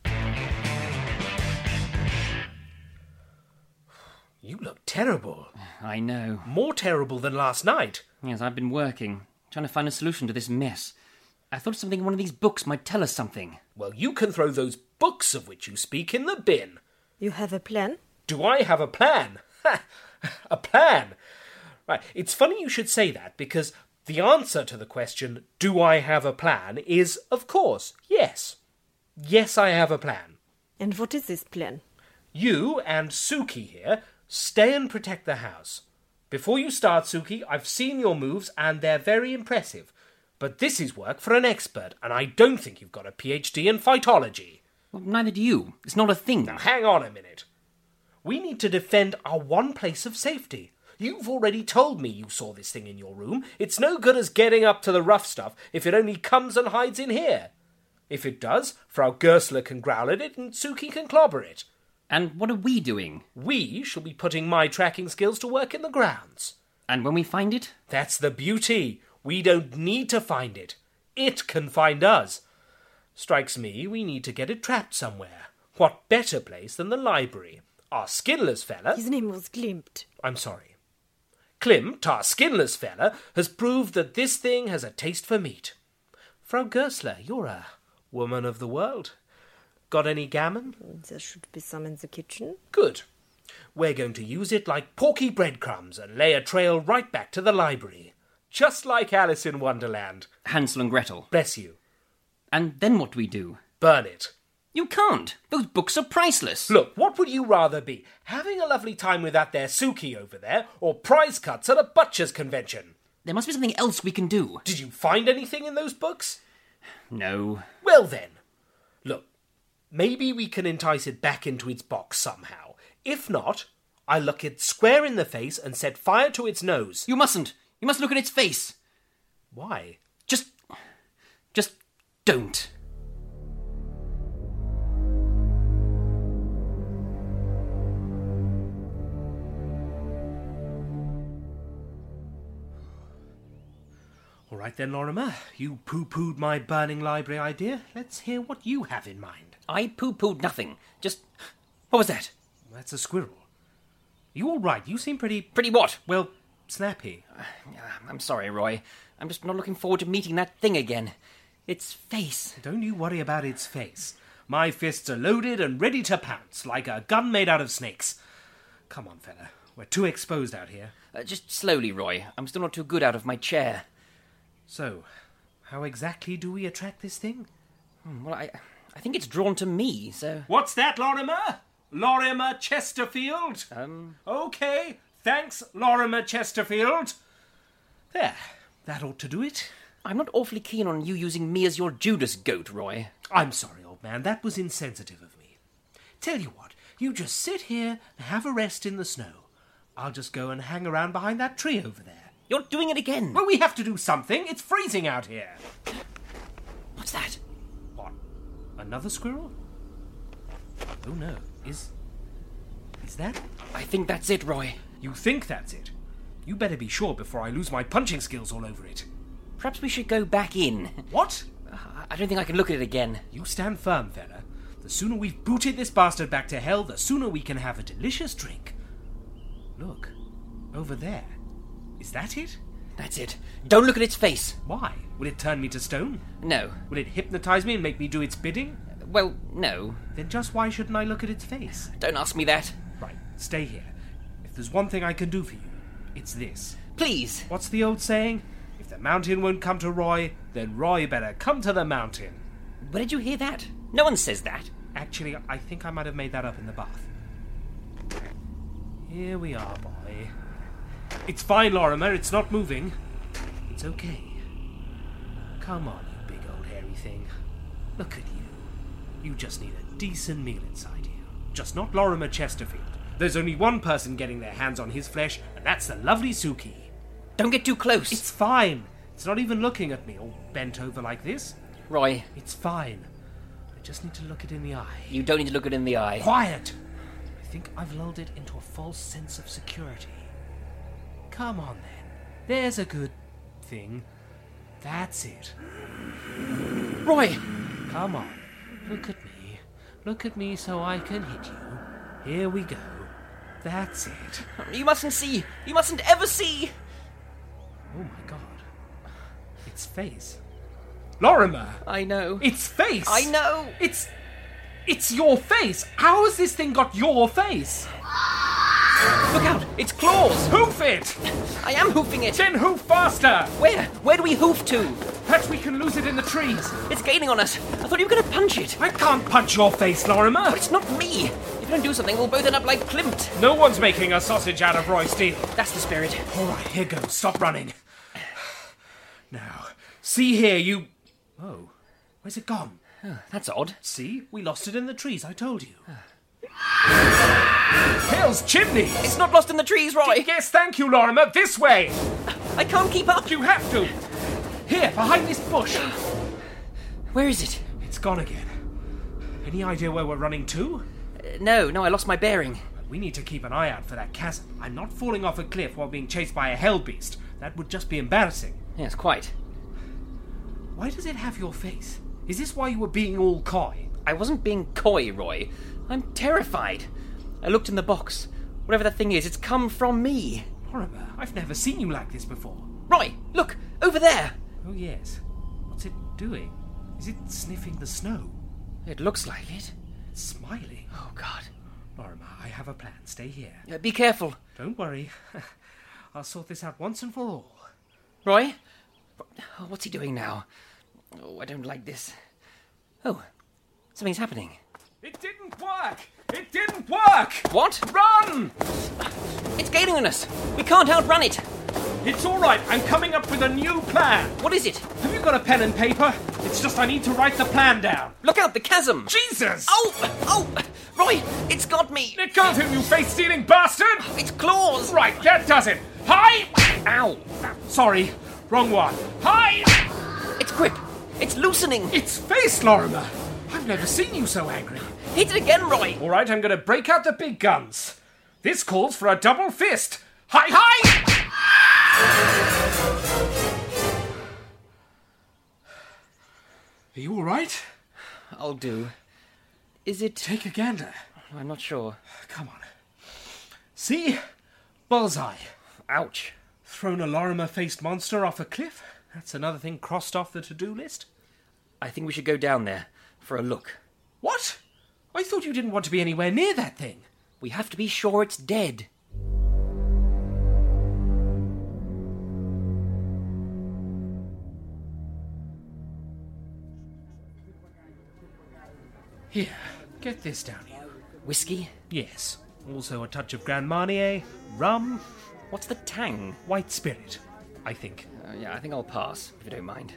Speaker 7: You look terrible.
Speaker 10: I know.
Speaker 7: More terrible than last night.
Speaker 10: Yes, I've been working, trying to find a solution to this mess. I thought something in one of these books might tell us something.
Speaker 7: Well, you can throw those books of which you speak in the bin.
Speaker 8: You have a plan?
Speaker 7: Do I have a plan? Ha! A plan? Right, it's funny you should say that, because the answer to the question, do I have a plan, is, of course, yes. Yes, I have a plan.
Speaker 8: And what is this plan?
Speaker 7: You and Suki here stay and protect the house. Before you start, Suki, I've seen your moves and they're very impressive. But this is work for an expert, and I don't think you've got a P H D in phytology.
Speaker 10: Well, neither do you. It's not a thing.
Speaker 7: Now, hang on a minute. We need to defend our one place of safety. You've already told me you saw this thing in your room. It's no good as getting up to the rough stuff if it only comes and hides in here. If it does, Frau Gersler can growl at it and Suki can clobber it.
Speaker 10: And what are we doing?
Speaker 7: We shall be putting my tracking skills to work in the grounds.
Speaker 10: And when we find it?
Speaker 7: That's the beauty. We don't need to find it. It can find us. Strikes me we need to get it trapped somewhere. What better place than the library? Our skinless fella...
Speaker 8: His name was Klimt.
Speaker 7: I'm sorry. Klimt, our skinless fella, has proved that this thing has a taste for meat. Frau Gersler, you're a woman of the world. Got any gammon?
Speaker 8: There should be some in the kitchen.
Speaker 7: Good. We're going to use it like porky breadcrumbs and lay a trail right back to the library. Just like Alice in Wonderland.
Speaker 10: Hansel and Gretel.
Speaker 7: Bless you.
Speaker 10: And then what do we do?
Speaker 7: Burn it.
Speaker 10: You can't. Those books are priceless.
Speaker 7: Look, what would you rather be? Having a lovely time with that there Suki over there, or prize cuts at a butcher's convention?
Speaker 10: There must be something else we can do.
Speaker 7: Did you find anything in those books?
Speaker 10: No.
Speaker 7: Well then. Look, maybe we can entice it back into its box somehow. If not, I'll look it square in the face and set fire to its nose.
Speaker 10: You mustn't. You must look at its face.
Speaker 7: Why?
Speaker 10: Just... Just don't.
Speaker 7: All right then, Lorimer. You poo-pooed my burning library idea. Let's hear what you have in mind.
Speaker 10: I poo-pooed nothing. Just... What was that?
Speaker 7: That's a squirrel. You all right? You seem pretty...
Speaker 10: Pretty what?
Speaker 7: Well, snappy.
Speaker 10: Uh, I'm sorry, Roy. I'm just not looking forward to meeting that thing again. Its face.
Speaker 7: Don't you worry about its face. My fists are loaded and ready to pounce, like a gun made out of snakes. Come on, fella. We're too exposed out here.
Speaker 10: Uh, just slowly, Roy. I'm still not too good out of my chair.
Speaker 7: So, how exactly do we attract this thing?
Speaker 10: Hmm, well, I, I think it's drawn to me, so...
Speaker 7: What's that, Lorimer? Lorimer Chesterfield?
Speaker 10: Um...
Speaker 7: Okay, thanks, Lorimer Chesterfield. There, that ought to do it.
Speaker 10: I'm not awfully keen on you using me as your Judas goat, Roy.
Speaker 7: I'm sorry, old man, that was insensitive of me. Tell you what, you just sit here and have a rest in the snow. I'll just go and hang around behind that tree over there.
Speaker 10: You're doing it again.
Speaker 7: Well, we have to do something. It's freezing out here.
Speaker 10: What's that?
Speaker 7: What? Another squirrel? Oh, no. Is... Is that...
Speaker 10: I think that's it, Roy.
Speaker 7: You think that's it? You better be sure before I lose my punching skills all over it.
Speaker 10: Perhaps we should go back in.
Speaker 7: What?
Speaker 10: Uh, I don't think I can look at it again.
Speaker 7: You stand firm, fella. The sooner we've booted this bastard back to hell, the sooner we can have a delicious drink. Look. Over there. Is that it?
Speaker 10: That's it. Don't look at its face.
Speaker 7: Why? Will it turn me to stone?
Speaker 10: No.
Speaker 7: Will it hypnotize me and make me do its bidding?
Speaker 10: Well, no.
Speaker 7: Then just why shouldn't I look at its face?
Speaker 10: Don't ask me that.
Speaker 7: Right, stay here. If there's one thing I can do for you, it's this.
Speaker 10: Please.
Speaker 7: What's the old saying? If the mountain won't come to Roy, then Roy better come to the mountain.
Speaker 10: Where did you hear that? No one says that.
Speaker 7: Actually, I think I might have made that up in the bath. Here we are, boy. It's fine, Lorimer. It's not moving. It's okay. Come on, you big old hairy thing. Look at you. You just need a decent meal inside you. Just not Lorimer Chesterfield. There's only one person getting their hands on his flesh, and that's the lovely Suki.
Speaker 10: Don't get too close.
Speaker 7: It's fine. It's not even looking at me, all bent over like this.
Speaker 10: Roy.
Speaker 7: It's fine. I just need to look it in the eye.
Speaker 10: You don't need to look it in the eye.
Speaker 7: Quiet! I think I've lulled it into a false sense of security. Come on, then. There's a good thing. That's it.
Speaker 10: Roy!
Speaker 7: Come on. Look at me. Look at me so I can hit you. Here we go. That's it.
Speaker 10: You mustn't see. You mustn't ever see.
Speaker 7: Oh, my God. Its face. Lorimer!
Speaker 10: I know.
Speaker 7: Its face!
Speaker 10: I know!
Speaker 7: It's... It's your face! How has this thing got your face?
Speaker 10: Look out! It's claws!
Speaker 7: Hoof it!
Speaker 10: I am hoofing it!
Speaker 7: Then hoof faster!
Speaker 10: Where? Where do we hoof to?
Speaker 7: Perhaps we can lose it in the trees.
Speaker 10: It's gaining on us. I thought you were going to punch it.
Speaker 7: I can't punch your face, Lorimer.
Speaker 10: But it's not me. If you don't do something, we'll both end up like Klimt.
Speaker 7: No one's making a sausage out of Roy Steele.
Speaker 10: That's the spirit.
Speaker 7: All right, here goes. Stop running. Now, see here, you... Oh, where's it gone?
Speaker 10: Oh, that's odd.
Speaker 7: See? We lost it in the trees, I told you. Hell's chimneys!
Speaker 10: It's not lost in the trees, Roy!
Speaker 7: Yes, thank you, Lorimer. This way!
Speaker 10: I can't keep up!
Speaker 7: You have to! Here, behind this bush!
Speaker 10: Where is it?
Speaker 7: It's gone again. Any idea where we're running to?
Speaker 10: Uh, no, no, I lost my bearing.
Speaker 7: We need to keep an eye out for that chasm. I'm not falling off a cliff while being chased by a hell beast. That would just be embarrassing.
Speaker 10: Yes, quite.
Speaker 7: Why does it have your face? Is this why you were being all coy?
Speaker 10: I wasn't being coy, Roy. I'm terrified. I looked in the box. Whatever that thing is, it's come from me.
Speaker 7: Lorimer, I've never seen you like this before.
Speaker 10: Roy, look! Over there!
Speaker 7: Oh, yes. What's it doing? Is it sniffing the snow?
Speaker 10: It looks like it.
Speaker 7: It's smiling.
Speaker 10: Oh, God.
Speaker 7: Lorimer, I have a plan. Stay here.
Speaker 10: Uh, be careful.
Speaker 7: Don't worry. I'll sort this out once and for all.
Speaker 10: Roy? Oh, what's he doing now? Oh, I don't like this. Oh, something's happening.
Speaker 7: It didn't work! It didn't work!
Speaker 10: What?
Speaker 7: Run!
Speaker 10: It's gaining on us. We can't outrun it.
Speaker 7: It's all right. I'm coming up with a new plan.
Speaker 10: What is it?
Speaker 7: Have you got a pen and paper? It's just I need to write the plan down.
Speaker 10: Look out, the chasm!
Speaker 7: Jesus!
Speaker 10: Oh! Oh! Roy, it's got me!
Speaker 7: It can't hit you, face-stealing bastard!
Speaker 10: It's claws!
Speaker 7: Right, that does it. Hi!
Speaker 10: Ow!
Speaker 7: Sorry, wrong one. Hi!
Speaker 10: It's grip. It's loosening.
Speaker 7: It's face, Lorimer. I've never seen you so angry.
Speaker 10: Hit it again, Roy.
Speaker 7: All right, I'm going to break out the big guns. This calls for a double fist. Hi, hi! Are you all right?
Speaker 10: I'll do. Is it...
Speaker 7: Take a gander.
Speaker 10: I'm not sure.
Speaker 7: Come on. See? Bullseye.
Speaker 10: Ouch.
Speaker 7: Thrown a Lorimer-faced monster off a cliff. That's another thing crossed off the to-do list.
Speaker 10: I think we should go down there for a look.
Speaker 7: What? I thought you didn't want to be anywhere near that thing.
Speaker 10: We have to be sure it's dead.
Speaker 7: Here, get this down you.
Speaker 10: Whiskey?
Speaker 7: Yes. Also a touch of Grand Marnier, rum.
Speaker 10: What's the tang?
Speaker 7: White spirit, I think.
Speaker 10: Uh, yeah, I think I'll pass, if you don't mind.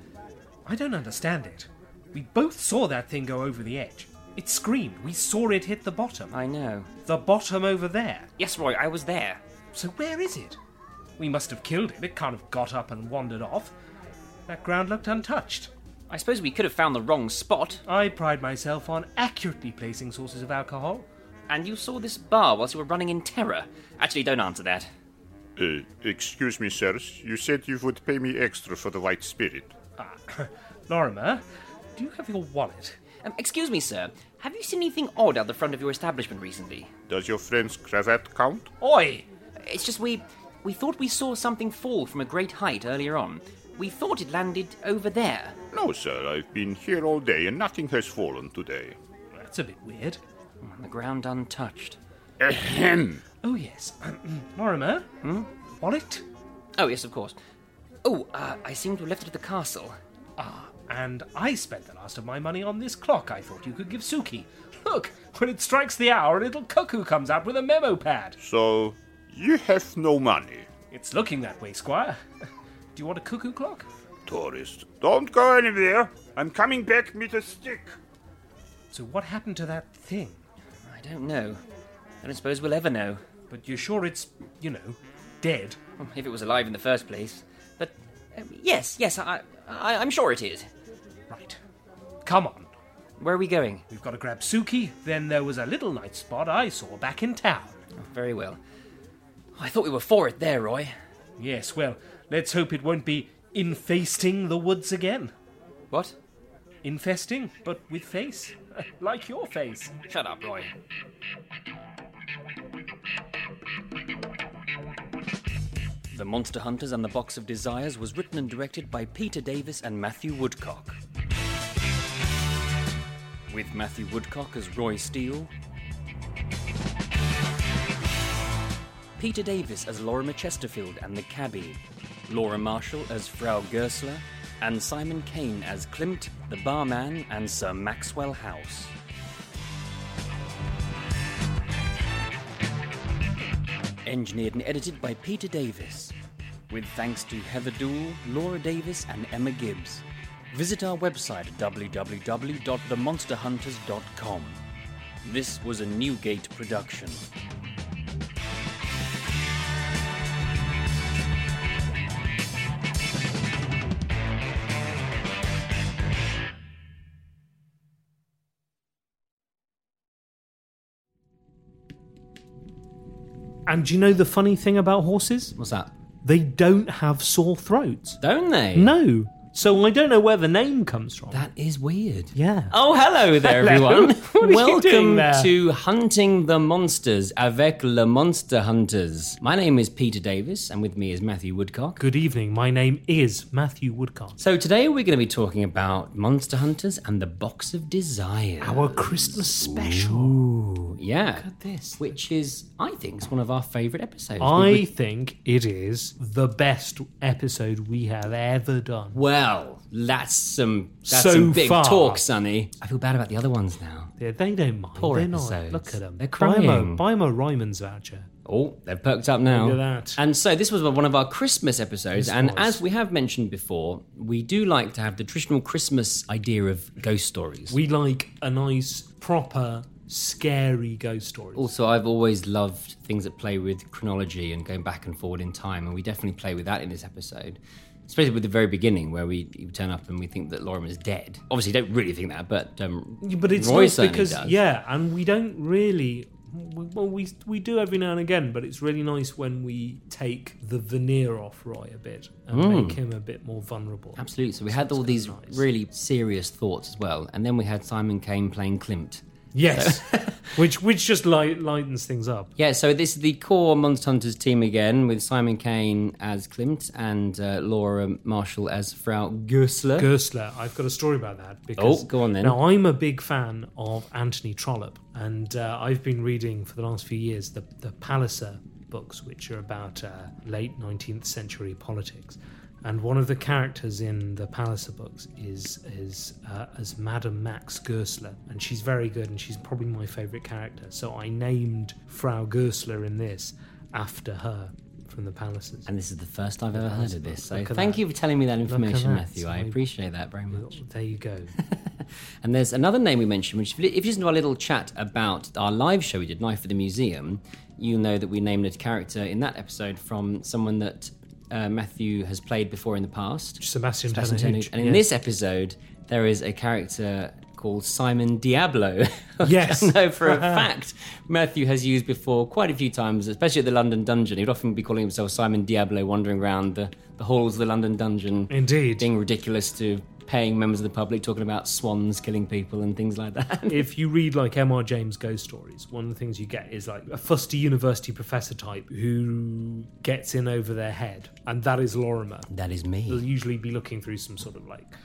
Speaker 7: I don't understand it. We both saw that thing go over the edge. It screamed. We saw it hit the bottom.
Speaker 10: I know.
Speaker 7: The bottom over there.
Speaker 10: Yes, Roy, I was there.
Speaker 7: So where is it? We must have killed it. It can't have got up and wandered off. That ground looked untouched.
Speaker 10: I suppose we could have found the wrong spot.
Speaker 7: I pride myself on accurately placing sources of alcohol.
Speaker 10: And you saw this bar whilst you were running in terror. Actually, don't answer that.
Speaker 9: Uh, excuse me, sirs. You said you would pay me extra for the white spirit.
Speaker 7: Ah, Lorimer, do you have your wallet?
Speaker 10: Um, excuse me, sir. Have you seen anything odd out the front of your establishment recently?
Speaker 9: Does your friend's cravat count?
Speaker 7: Oi!
Speaker 10: It's just we... we thought we saw something fall from a great height earlier on. We thought it landed over there.
Speaker 9: No, sir. I've been here all day and nothing has fallen today.
Speaker 7: That's a bit weird.
Speaker 10: The ground untouched.
Speaker 9: Ahem!
Speaker 7: Oh, yes. Lorimer?
Speaker 10: Hmm?
Speaker 7: Wallet?
Speaker 10: Oh, yes, of course. Oh, uh, I seem to have left it at the castle.
Speaker 7: Ah, and I spent the last of my money on this clock I thought you could give Suki. Look, when it strikes the hour, a little cuckoo comes out with a memo pad.
Speaker 9: So, you have no money?
Speaker 7: It's looking that way, Squire. Do you want a cuckoo clock?
Speaker 9: Tourist, don't go anywhere. I'm coming back with a stick.
Speaker 7: So what happened to that thing?
Speaker 10: I don't know. I don't suppose we'll ever know.
Speaker 7: But you're sure it's, you know, dead?
Speaker 10: If it was alive in the first place. But, uh, yes, yes, I, I, I'm sure it is.
Speaker 7: Right. Come on.
Speaker 10: Where are we going?
Speaker 7: We've got to grab Suki, then there was a little night spot I saw back in town.
Speaker 10: Oh, very well. Oh, I thought we were for it there, Roy.
Speaker 7: Yes, well, let's hope it won't be infesting the woods again.
Speaker 10: What?
Speaker 7: Infesting, but with face. Like your face.
Speaker 10: Shut up, Roy. The Monster Hunters and the Box of Desires was written and directed by Peter Davis and Matthew Woodcock. With Matthew Woodcock as Roy Steele, Peter Davis as Lorimer Chesterfield and the Cabbie, Laura Marshall as Frau Gersler, and Simon Kane as Klimt, the barman, and Sir Maxwell House. Engineered and edited by Peter Davis, with thanks to Heather Doole, Laura Davis, and Emma Gibbs. Visit our website at w w w dot the monster hunters dot com. This was a Newgate production.
Speaker 7: And do you know the funny thing about horses?
Speaker 10: What's that?
Speaker 7: They don't have sore throats.
Speaker 10: Don't they?
Speaker 7: No. So I don't know where the name comes from.
Speaker 10: That is weird.
Speaker 7: Yeah.
Speaker 10: Oh, hello there,
Speaker 7: Hello.
Speaker 10: everyone.
Speaker 7: What are you doing
Speaker 10: Welcome
Speaker 7: there?
Speaker 10: to Hunting the Monsters avec le Monster Hunters. My name is Peter Davis, and with me is Matthew Woodcock.
Speaker 7: Good evening. My name is Matthew Woodcock.
Speaker 10: So today we're going to be talking about Monster Hunters and the Box of Desire.
Speaker 7: Our Christmas special.
Speaker 10: Ooh, yeah.
Speaker 7: Look at this.
Speaker 10: Which is, I think, is one of our favourite episodes.
Speaker 7: I
Speaker 10: We would-
Speaker 7: think it is the best episode we have ever done.
Speaker 10: Well, that's some that's
Speaker 7: So
Speaker 10: some big
Speaker 7: far.
Speaker 10: talk, Sonny. I feel bad about the other ones now.
Speaker 7: Yeah, they don't mind.
Speaker 10: Poor
Speaker 7: They're not.
Speaker 10: episodes.
Speaker 7: Look at them.
Speaker 10: They're
Speaker 7: Buy 'em a,
Speaker 10: crying.
Speaker 7: buy 'em a Ryman's voucher.
Speaker 10: Oh, they've perked up now.
Speaker 7: Look at that.
Speaker 10: And so this was one of our Christmas episodes,
Speaker 7: This
Speaker 10: and
Speaker 7: was.
Speaker 10: as we have mentioned before, we do like to have the traditional Christmas idea of ghost stories.
Speaker 7: We like a nice, proper, scary ghost story.
Speaker 10: Also, I've always loved things that play with chronology and going back and forward in time, and we definitely play with that in this episode. Especially with the very beginning, where we turn up and we think that Lorimer is dead. Obviously, don't really think that, but um,
Speaker 7: Yeah, but it's
Speaker 10: Roy
Speaker 7: nice
Speaker 10: certainly
Speaker 7: because
Speaker 10: does.
Speaker 7: yeah, and we don't really. Well, we we do every now and again, but it's really nice when we take the veneer off Roy a bit and
Speaker 10: Mm.
Speaker 7: make him a bit more vulnerable.
Speaker 10: Absolutely. So we had all these really serious thoughts as well, and then we had Simon Kane playing Klimt.
Speaker 7: Yes, which which just light, lightens things up.
Speaker 10: Yeah, so this is the core Monster Hunters team again, with Simon Kane as Klimt and uh, Laura Marshall as Frau Goesler.
Speaker 7: Goesler, I've got a story about that. Because,
Speaker 10: Oh, go on then.
Speaker 7: Now, I'm a big fan of Anthony Trollope, and uh, I've been reading for the last few years the, the Palliser books, which are about uh, late nineteenth century politics. And one of the characters in the Palliser books is is uh, as Madame Max Goesler, and she's very good, and she's probably my favourite character. So I named Frau Goesler in this after her from the Pallisers.
Speaker 10: And this is the first I've ever heard of this, so
Speaker 7: Look at
Speaker 10: thank
Speaker 7: that.
Speaker 10: you for telling me that
Speaker 7: Look at
Speaker 10: information,
Speaker 7: that.
Speaker 10: Matthew. I
Speaker 7: So
Speaker 10: appreciate that very much.
Speaker 7: There you go.
Speaker 10: And there's another name we mentioned, which if you listen to our little chat about our live show we did, Knife at the Museum, you'll know that we named a character in that episode from someone that uh, Matthew has played before in the past.
Speaker 7: Sebastian
Speaker 10: Sebastian
Speaker 7: Tanner
Speaker 10: Tanner.
Speaker 7: Hooch,
Speaker 10: And in
Speaker 7: yes.
Speaker 10: this episode, there is a character called Simon Diablo.
Speaker 7: Yes.
Speaker 10: I know for a fact Matthew has used before quite a few times, especially at the London Dungeon. He'd often be calling himself Simon Diablo, wandering around the, the halls of the London Dungeon.
Speaker 7: Indeed.
Speaker 10: Being ridiculous to paying members of the public, talking about swans killing people and things like that.
Speaker 7: If you read like M R James ghost stories, one of the things you get is like a fusty university professor type who gets in over their head, and that is Lorimer.
Speaker 10: That is me.
Speaker 7: They'll usually be looking through some sort of like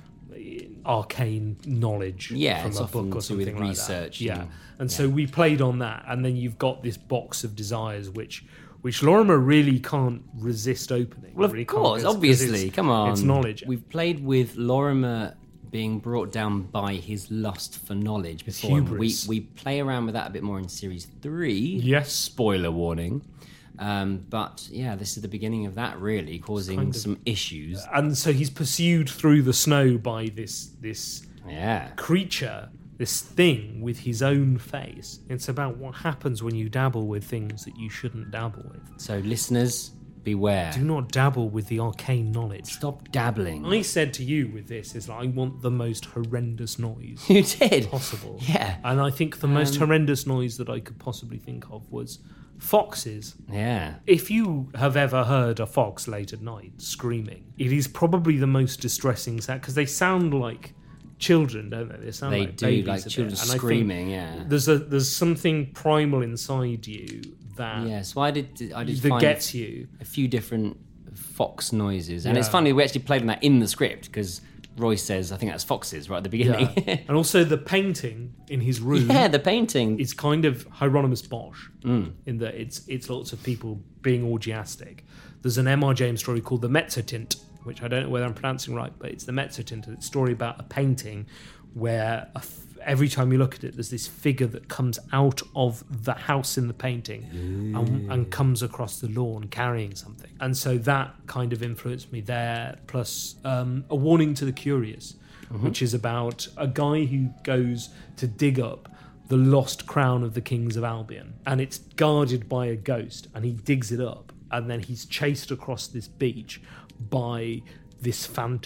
Speaker 7: arcane knowledge
Speaker 10: Yeah,
Speaker 7: from
Speaker 10: it's
Speaker 7: a
Speaker 10: often
Speaker 7: book or
Speaker 10: to do with
Speaker 7: something like
Speaker 10: research
Speaker 7: that. Yeah,
Speaker 10: and-
Speaker 7: and so we played on that, and then you've got this box of desires, which which Lorimer really can't resist opening.
Speaker 10: Well, of
Speaker 7: Really can't,
Speaker 10: course,
Speaker 7: 'cause- 'cause
Speaker 10: obviously.
Speaker 7: it's-
Speaker 10: Come on.
Speaker 7: it's knowledge.
Speaker 10: We've played with Lorimer being brought down by his lust for knowledge before. and We,
Speaker 7: hubris.
Speaker 10: we play around with that a bit more in series three.
Speaker 7: Yes.
Speaker 10: Spoiler warning. Um, but yeah, this is the beginning of that, really, causing
Speaker 7: kind of-
Speaker 10: some issues.
Speaker 7: And so he's pursued through the snow by this this
Speaker 10: Yeah.
Speaker 7: creature, this thing with his own face. It's about what happens when you dabble with things that you shouldn't dabble with.
Speaker 10: So, listeners, beware.
Speaker 7: Do not dabble with the arcane knowledge.
Speaker 10: Stop dabbling.
Speaker 7: I said to you with this is like, I want the most horrendous noise
Speaker 10: You did.
Speaker 7: possible.
Speaker 10: Yeah.
Speaker 7: And I think the most
Speaker 10: Um,
Speaker 7: horrendous noise that I could possibly think of was foxes.
Speaker 10: Yeah.
Speaker 7: If you have ever heard a fox late at night screaming, it is probably the most distressing sound, because they sound like children, don't they? They sound
Speaker 10: They
Speaker 7: like
Speaker 10: do,
Speaker 7: babies
Speaker 10: like
Speaker 7: a bit.
Speaker 10: children
Speaker 7: And I think
Speaker 10: screaming, yeah.
Speaker 7: There's a there's something primal inside you that
Speaker 10: Yeah, so I did. I did
Speaker 7: that
Speaker 10: find
Speaker 7: gets you.
Speaker 10: a few different fox noises, and it's
Speaker 7: Yeah.
Speaker 10: funny we actually played on that in the script because Roy says, "I think that's foxes" right at the beginning.
Speaker 7: Yeah. And also the painting in his room.
Speaker 10: Yeah, the painting.
Speaker 7: It's kind of Hieronymus Bosch
Speaker 10: Mm.
Speaker 7: in that it's it's lots of people being orgiastic. There's an M R James story called The Mezzotint, which I don't know whether I'm pronouncing right, but it's The Mezzotint. It's a story about a painting where a f- every time you look at it, there's this figure that comes out of the house in the painting and, and comes across the lawn carrying something. And so that kind of influenced me there, plus um, A Warning to the Curious,
Speaker 10: Mhm.
Speaker 7: which is about a guy who goes to dig up the lost crown of the kings of Albion, and it's guarded by a ghost, and he digs it up, and then he's chased across this beach by this phantom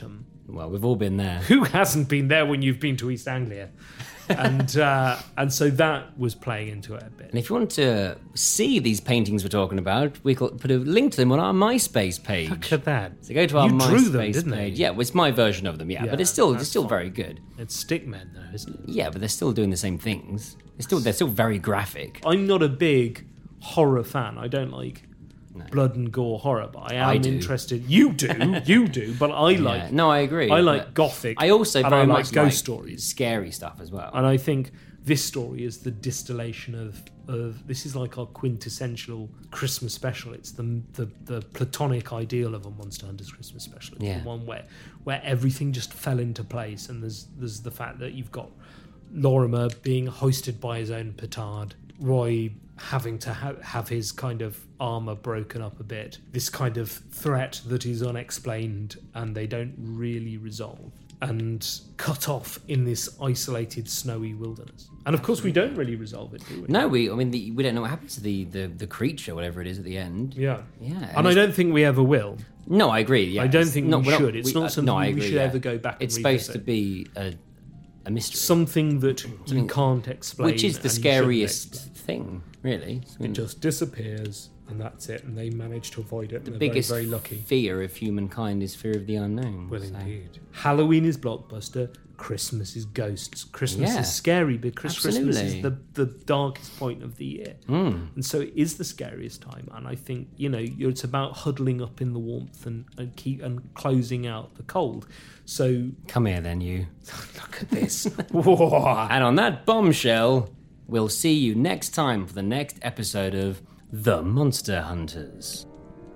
Speaker 10: Well, we've all been there.
Speaker 7: Who hasn't been there when you've been to East Anglia? and uh, and so that was playing into it a bit.
Speaker 10: And if you want to see these paintings we're talking about, we could put a link to them on our MySpace page.
Speaker 7: Look at that.
Speaker 10: So go to our
Speaker 7: you
Speaker 10: MySpace
Speaker 7: drew them, didn't
Speaker 10: page.
Speaker 7: They?
Speaker 10: Yeah, well, it's my version of them, yeah.
Speaker 7: Yeah,
Speaker 10: but it's still it's
Speaker 7: that's
Speaker 10: still
Speaker 7: fine.
Speaker 10: very good.
Speaker 7: It's stickmen, though, isn't it?
Speaker 10: Yeah, but they're still doing the same things. They're still they're still very graphic.
Speaker 7: I'm not a big horror fan. I don't like
Speaker 10: No.
Speaker 7: blood and gore horror, but I am
Speaker 10: I do.
Speaker 7: interested. You do, you do, but I
Speaker 10: Yeah.
Speaker 7: like.
Speaker 10: No, I agree.
Speaker 7: I like
Speaker 10: but
Speaker 7: gothic.
Speaker 10: I also
Speaker 7: and
Speaker 10: very
Speaker 7: I like
Speaker 10: much
Speaker 7: ghost
Speaker 10: like
Speaker 7: stories,
Speaker 10: scary stuff as well.
Speaker 7: and I think this story is the distillation of of this is like our quintessential Christmas special. It's the the, the platonic ideal of a Monster Hunters Christmas special. It's
Speaker 10: Yeah.
Speaker 7: the one where where everything just fell into place, and there's there's the fact that you've got Lorimer being hoisted by his own petard, Roy having to ha- have his kind of armour broken up a bit, this kind of threat that is unexplained and they don't really resolve, and cut off in this isolated snowy wilderness. And of course we don't really resolve it, do we?
Speaker 10: No, we. I mean, the, we don't know what happens to the, the, the creature, whatever it is, at the end.
Speaker 7: Yeah.
Speaker 10: Yeah.
Speaker 7: And I
Speaker 10: it's-
Speaker 7: don't think we ever will.
Speaker 10: No, I agree. Yeah,
Speaker 7: I don't
Speaker 10: It's
Speaker 7: think
Speaker 10: not-
Speaker 7: we
Speaker 10: we're not-
Speaker 7: should. It's not
Speaker 10: uh,
Speaker 7: something
Speaker 10: no, I
Speaker 7: we
Speaker 10: agree,
Speaker 7: should
Speaker 10: yeah.
Speaker 7: ever go back and
Speaker 10: It's supposed
Speaker 7: revisit.
Speaker 10: to be a, a mystery.
Speaker 7: Something that you can't explain.
Speaker 10: Which is the
Speaker 7: and you shouldn't
Speaker 10: scariest
Speaker 7: explain.
Speaker 10: thing, really. I mean,
Speaker 7: It just disappears, and that's it. And they manage to avoid it.
Speaker 10: the
Speaker 7: and they're
Speaker 10: biggest
Speaker 7: very, very lucky.
Speaker 10: fear of humankind is fear of the unknown.
Speaker 7: Well,
Speaker 10: so-
Speaker 7: indeed. Halloween is blockbuster. Christmas is ghosts. Christmas
Speaker 10: Yeah.
Speaker 7: is scary because Christmas is
Speaker 10: Absolutely.
Speaker 7: the, the darkest point of the year.
Speaker 10: Mm.
Speaker 7: And so it is the scariest time. And I think, you know, you're, it's about huddling up in the warmth and, and keep and closing out the cold. So
Speaker 10: Come here, then, you.
Speaker 7: look at this. Whoa.
Speaker 10: And on that bombshell, we'll see you next time for the next episode of The Monster Hunters.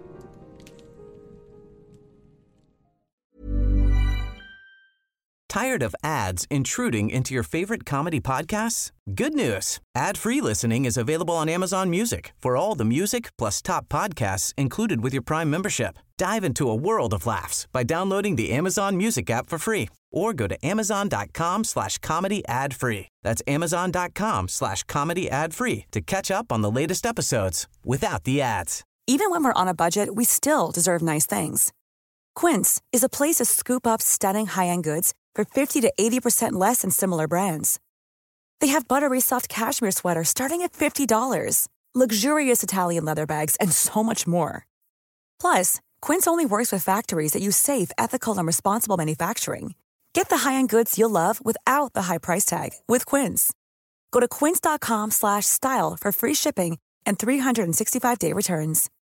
Speaker 12: Tired of ads intruding into your favorite comedy podcasts? Good news. Ad-free listening is available on Amazon Music for all the music plus top podcasts included with your Prime membership. Dive into a world of laughs by downloading the Amazon Music app for free or go to amazon.com slash comedy ad free. That's amazon.com slash comedy ad free to catch up on the latest episodes without the ads.
Speaker 13: Even when we're on a budget, we still deserve nice things. Quince is a place to scoop up stunning high-end goods for fifty to eighty percent less than similar brands. They have buttery soft cashmere sweaters starting at fifty dollars, luxurious Italian leather bags, and so much more. Plus, Quince only works with factories that use safe, ethical, and responsible manufacturing. Get the high-end goods you'll love without the high price tag with Quince. Go to quince.com slash style for free shipping and three sixty-five day returns.